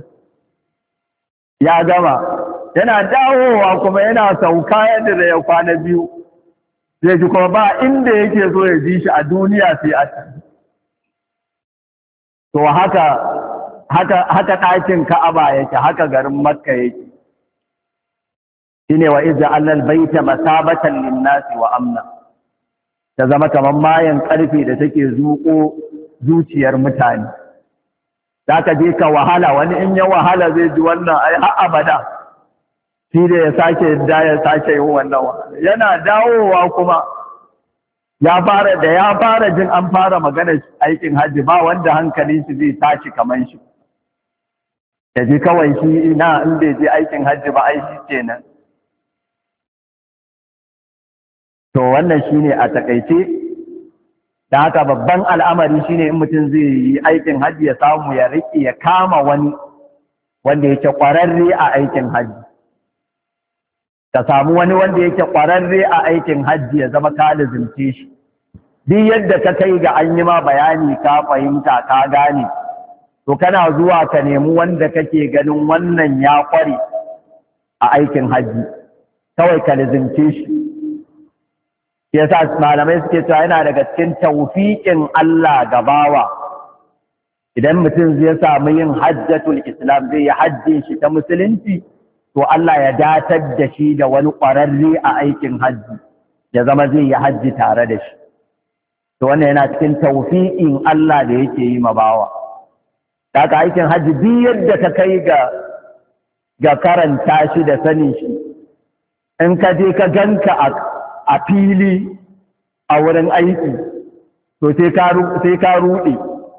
Ya gama, yana dawowa kuma yana sauka yadda da ya kwana biyu, zai ji kuma ba inda yake so ya ji shi a duniya sai a can. To haka ɗakin Ka'aba yake, haka garin Makka yake. Shine wa iza allal baita masabatan linnasi wa amna. Ta zama kamar mayan ƙarfe da take zuƙo zuciyar mutane. Zaka je ka wahala, wani in ya wahala zai ji wannan ai har abada. Shi da ya sake yin wannan wahala. Yana dawowa kuma ya fara jin an fara magana aikin hajji, ba wanda hankalin shi zai tashi kamar shi. Ya ji kawai shi ina in bai je aikin hajji ba ai shi kenan. To wannan shine a takaice. Da haka babban al'amari shine in mutum zai yi aikin hajji ya samu ya riƙe, ya kama wani wanda yake ƙwararre a aikin hajji. Ka samu wani wanda yake ƙwararre a aikin hajji ya zama ka lazimce shi. Duk yadda ka kai ga an yi ma bayani ka fahimta ka gane, to kana zuwa ka nemi wanda kake ganin wannan ya ƙware a aikin hajji, kawai ka lazimce shi. Yasa malamai suke cewa yana daga cikin tawfiqin Allah ga bawa, idan mutum zai samu yin hajjatul islam, zai yi hajjin shi ta musulunci, to Allah ya datar da shi da wani ƙwararre a aikin hajji, ya zama zai yi hajji tare da shi. To wannan yana cikin tawfiqin Allah da yake yi ma bawa. Daga aikin hajji duk yadda ka kai ga karanta shi da sanin shi, in ka je ka ganka a fili a wurin aiki, to sai ka ruɗe,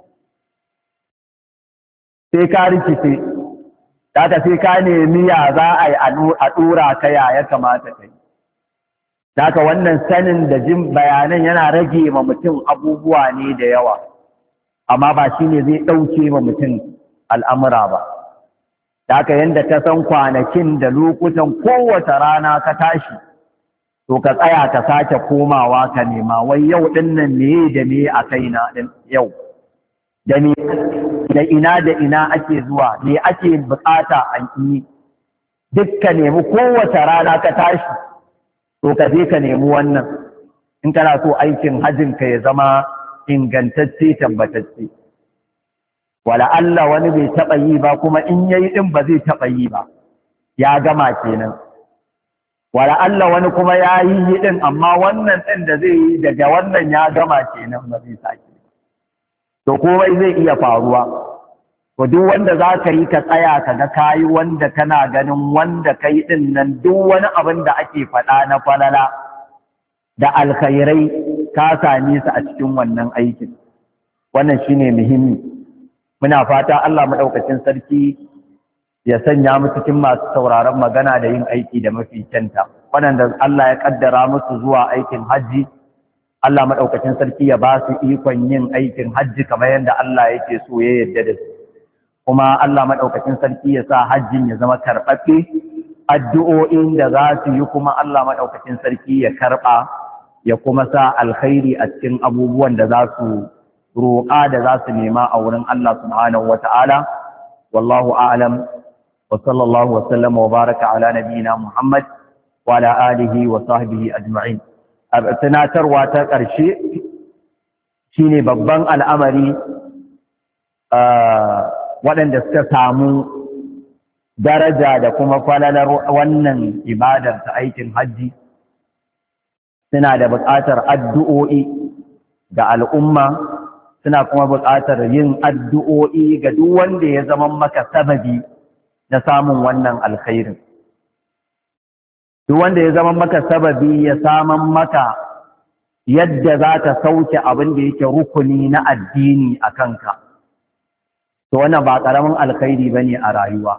sai ka rikice, daga sai ka nemi ya za a yi a ɗora ka ya kamata kai. haka wannan sanin da jin bayanan yana rage ma mutum abubuwa ne da yawa, amma ba shi ne zai ɗauke ma mutum al'amura ba. Da haka yadda ka san kwanakin da lokutan kowace rana ka tashi, to ka tsaya ka sake komawa ka nema, wai yau ɗin nan me da me a kaina ɗin yau, da ina da ina ake zuwa, me ake bukata an yi, duk ka nemi kowace rana ka tashi, to ka je ka nemi wannan, in kana so aikin hajjinka ya zama ingantacce tabbatacce. Wala Allah wani bai taɓa yi ba, kuma in yayi ɗin ba zai taɓa yi ba, ya gama kenan. Wala Allah wani kuma ya yi ɗin, amma wannan ɗin da zai yi daga wannan ya gama kenan ba zai sake. To komai zai iya faruwa. To duk wanda za ka yi ka tsaya ka ga kayi wanda kana ganin wanda ka yi ɗin nan duk wani abin da ake faɗa na falala da alkhairai ka same su a cikin wannan aikin. Wannan shine muhimmi. Muna fata Allah maɗaukacin sarki ya sanya mu cikin masu sauraron magana da yin aiki da mafi kyanta. Waɗanda Allah ya ƙaddara musu zuwa aikin hajji, Allah maɗaukacin sarki ya ba su ikon yin aikin hajji kamar yadda Allah yake so ya yarda da su. Kuma Allah maɗaukacin sarki ya sa hajjin ya zama karɓaɓɓe, addu'o'in da za su yi kuma Allah maɗaukacin sarki ya karɓa, ya kuma sa alkhairi a cikin abubuwan da za su roƙa da za su nema a wurin Allah subhanahu wa ta'ala. Wallahu a'lam, wa sallallahu wa sallama wa baraka ala nabiyina Muhammad wa ala alihi wa sahbihi ajma'in. Tunatarwa ta ƙarshe shine babban al'amari waɗanda suka samu daraja da kuma falalar wannan ibadar ta aikin hajji suna da buƙatar addu'o'i ga al'umma, suna kuma buƙatar yin addu'o'i ga duk wanda ya zama maka sababi na samun wannan alkhairin. Duk wanda ya zama maka sababi ya saman maka yadda za ka sauke abin da yake rukuni na addini a kanka, to wannan ba ƙaramin alkhairi ba ne a rayuwa.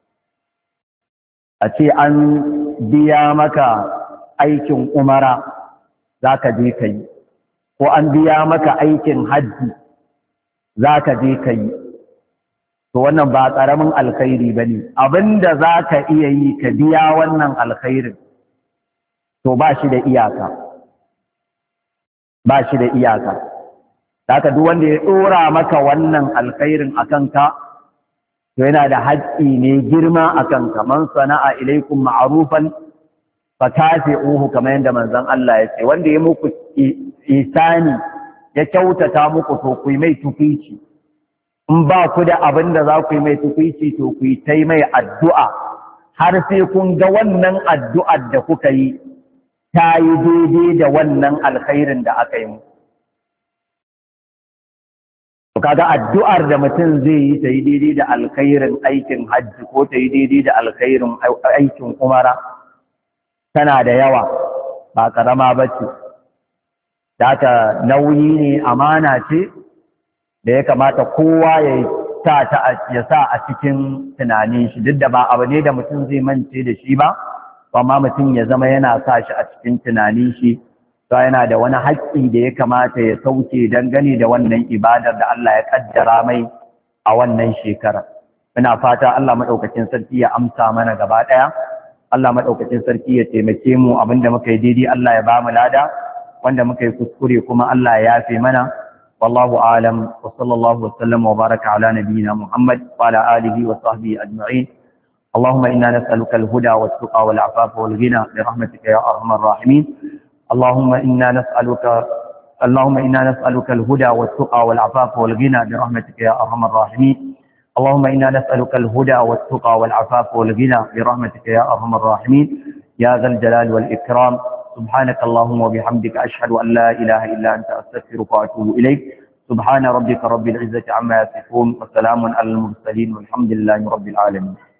A ce an biya maka aikin umara za ka je ka yi, ko an biya maka aikin hajji za ka je ka yi, to wannan ba ƙaramin alkhairi ba ne. Abinda za ka iya yi ka biya wannan alkhairin, to ba shi da iyaka, ba shi da iyaka. Haka duk wanda ya ɗora maka wannan alkhairin a kanka, to yana da haƙƙi ne girma a kanka. Man sana'a ilaikum ma'rufan fakafi'uhu, kamar yadda manzon Allah ya ce, wanda ya muku ihsani ya kyautata muku, to ku yi mai tufici. In ba ku da abin da za ku yi mai tufici, to ku yi ta mai addu'a har sai kun ga wannan addu'ar da kuka yi ta yi daidai da wannan alkhairin da aka yi muku. Kaga addu'ar da mutum zai yi ta yi daidai da alkhairin aikin hajji ko ta yi daidai da alkhairin aikin umara tana da yawa, ba ƙarama ba ce. Data nauyi ne, amana ce da ya kamata kowa ya sa a cikin tunanin shi, duk da ba abu ne da mutum zai mance da shi ba, amma mutum ya zama yana sa shi a cikin tunanin shi, to yana da wani haƙƙi da ya kamata ya sauke dangane da wannan ibadar da Allah ya ƙaddara mai a wannan shekara. Muna fata Allah maɗaukacin sarki ya amsa mana gaba ɗaya, Allah maɗaukacin sarki ya taimake mu, abinda muka yi daidai Allah ya ba mu lada, wanda muka yi kuskure kuma Allah ya yafe mana. Wallahu a'lam, wa sallallahu wa sallam wa baraka ala nabiyyina Muhammad wa ala alihi wa sahbihi ajma'in. اللهم إنا نسألك الهدى والتقى والعفاف والغنى برحمتك يا أرحم الراحمين. اللهم إنا نسألك الهدى والتقى والعفاف والغنى برحمتك يا أرحم الراحمين. اللهم إنا نسألك الهدى والتقى والعفاف والغنى برحمتك يا أرحم الراحمين يا ذا الجلال والإكرام. سبحانك اللهم وبحمدك أشهد أن لا إله إلا أنت أستغفرك وأتوب إليك. سبحان ربك رب العزة عما يصفون وسلام على المرسلين والحمد لله رب العالمين.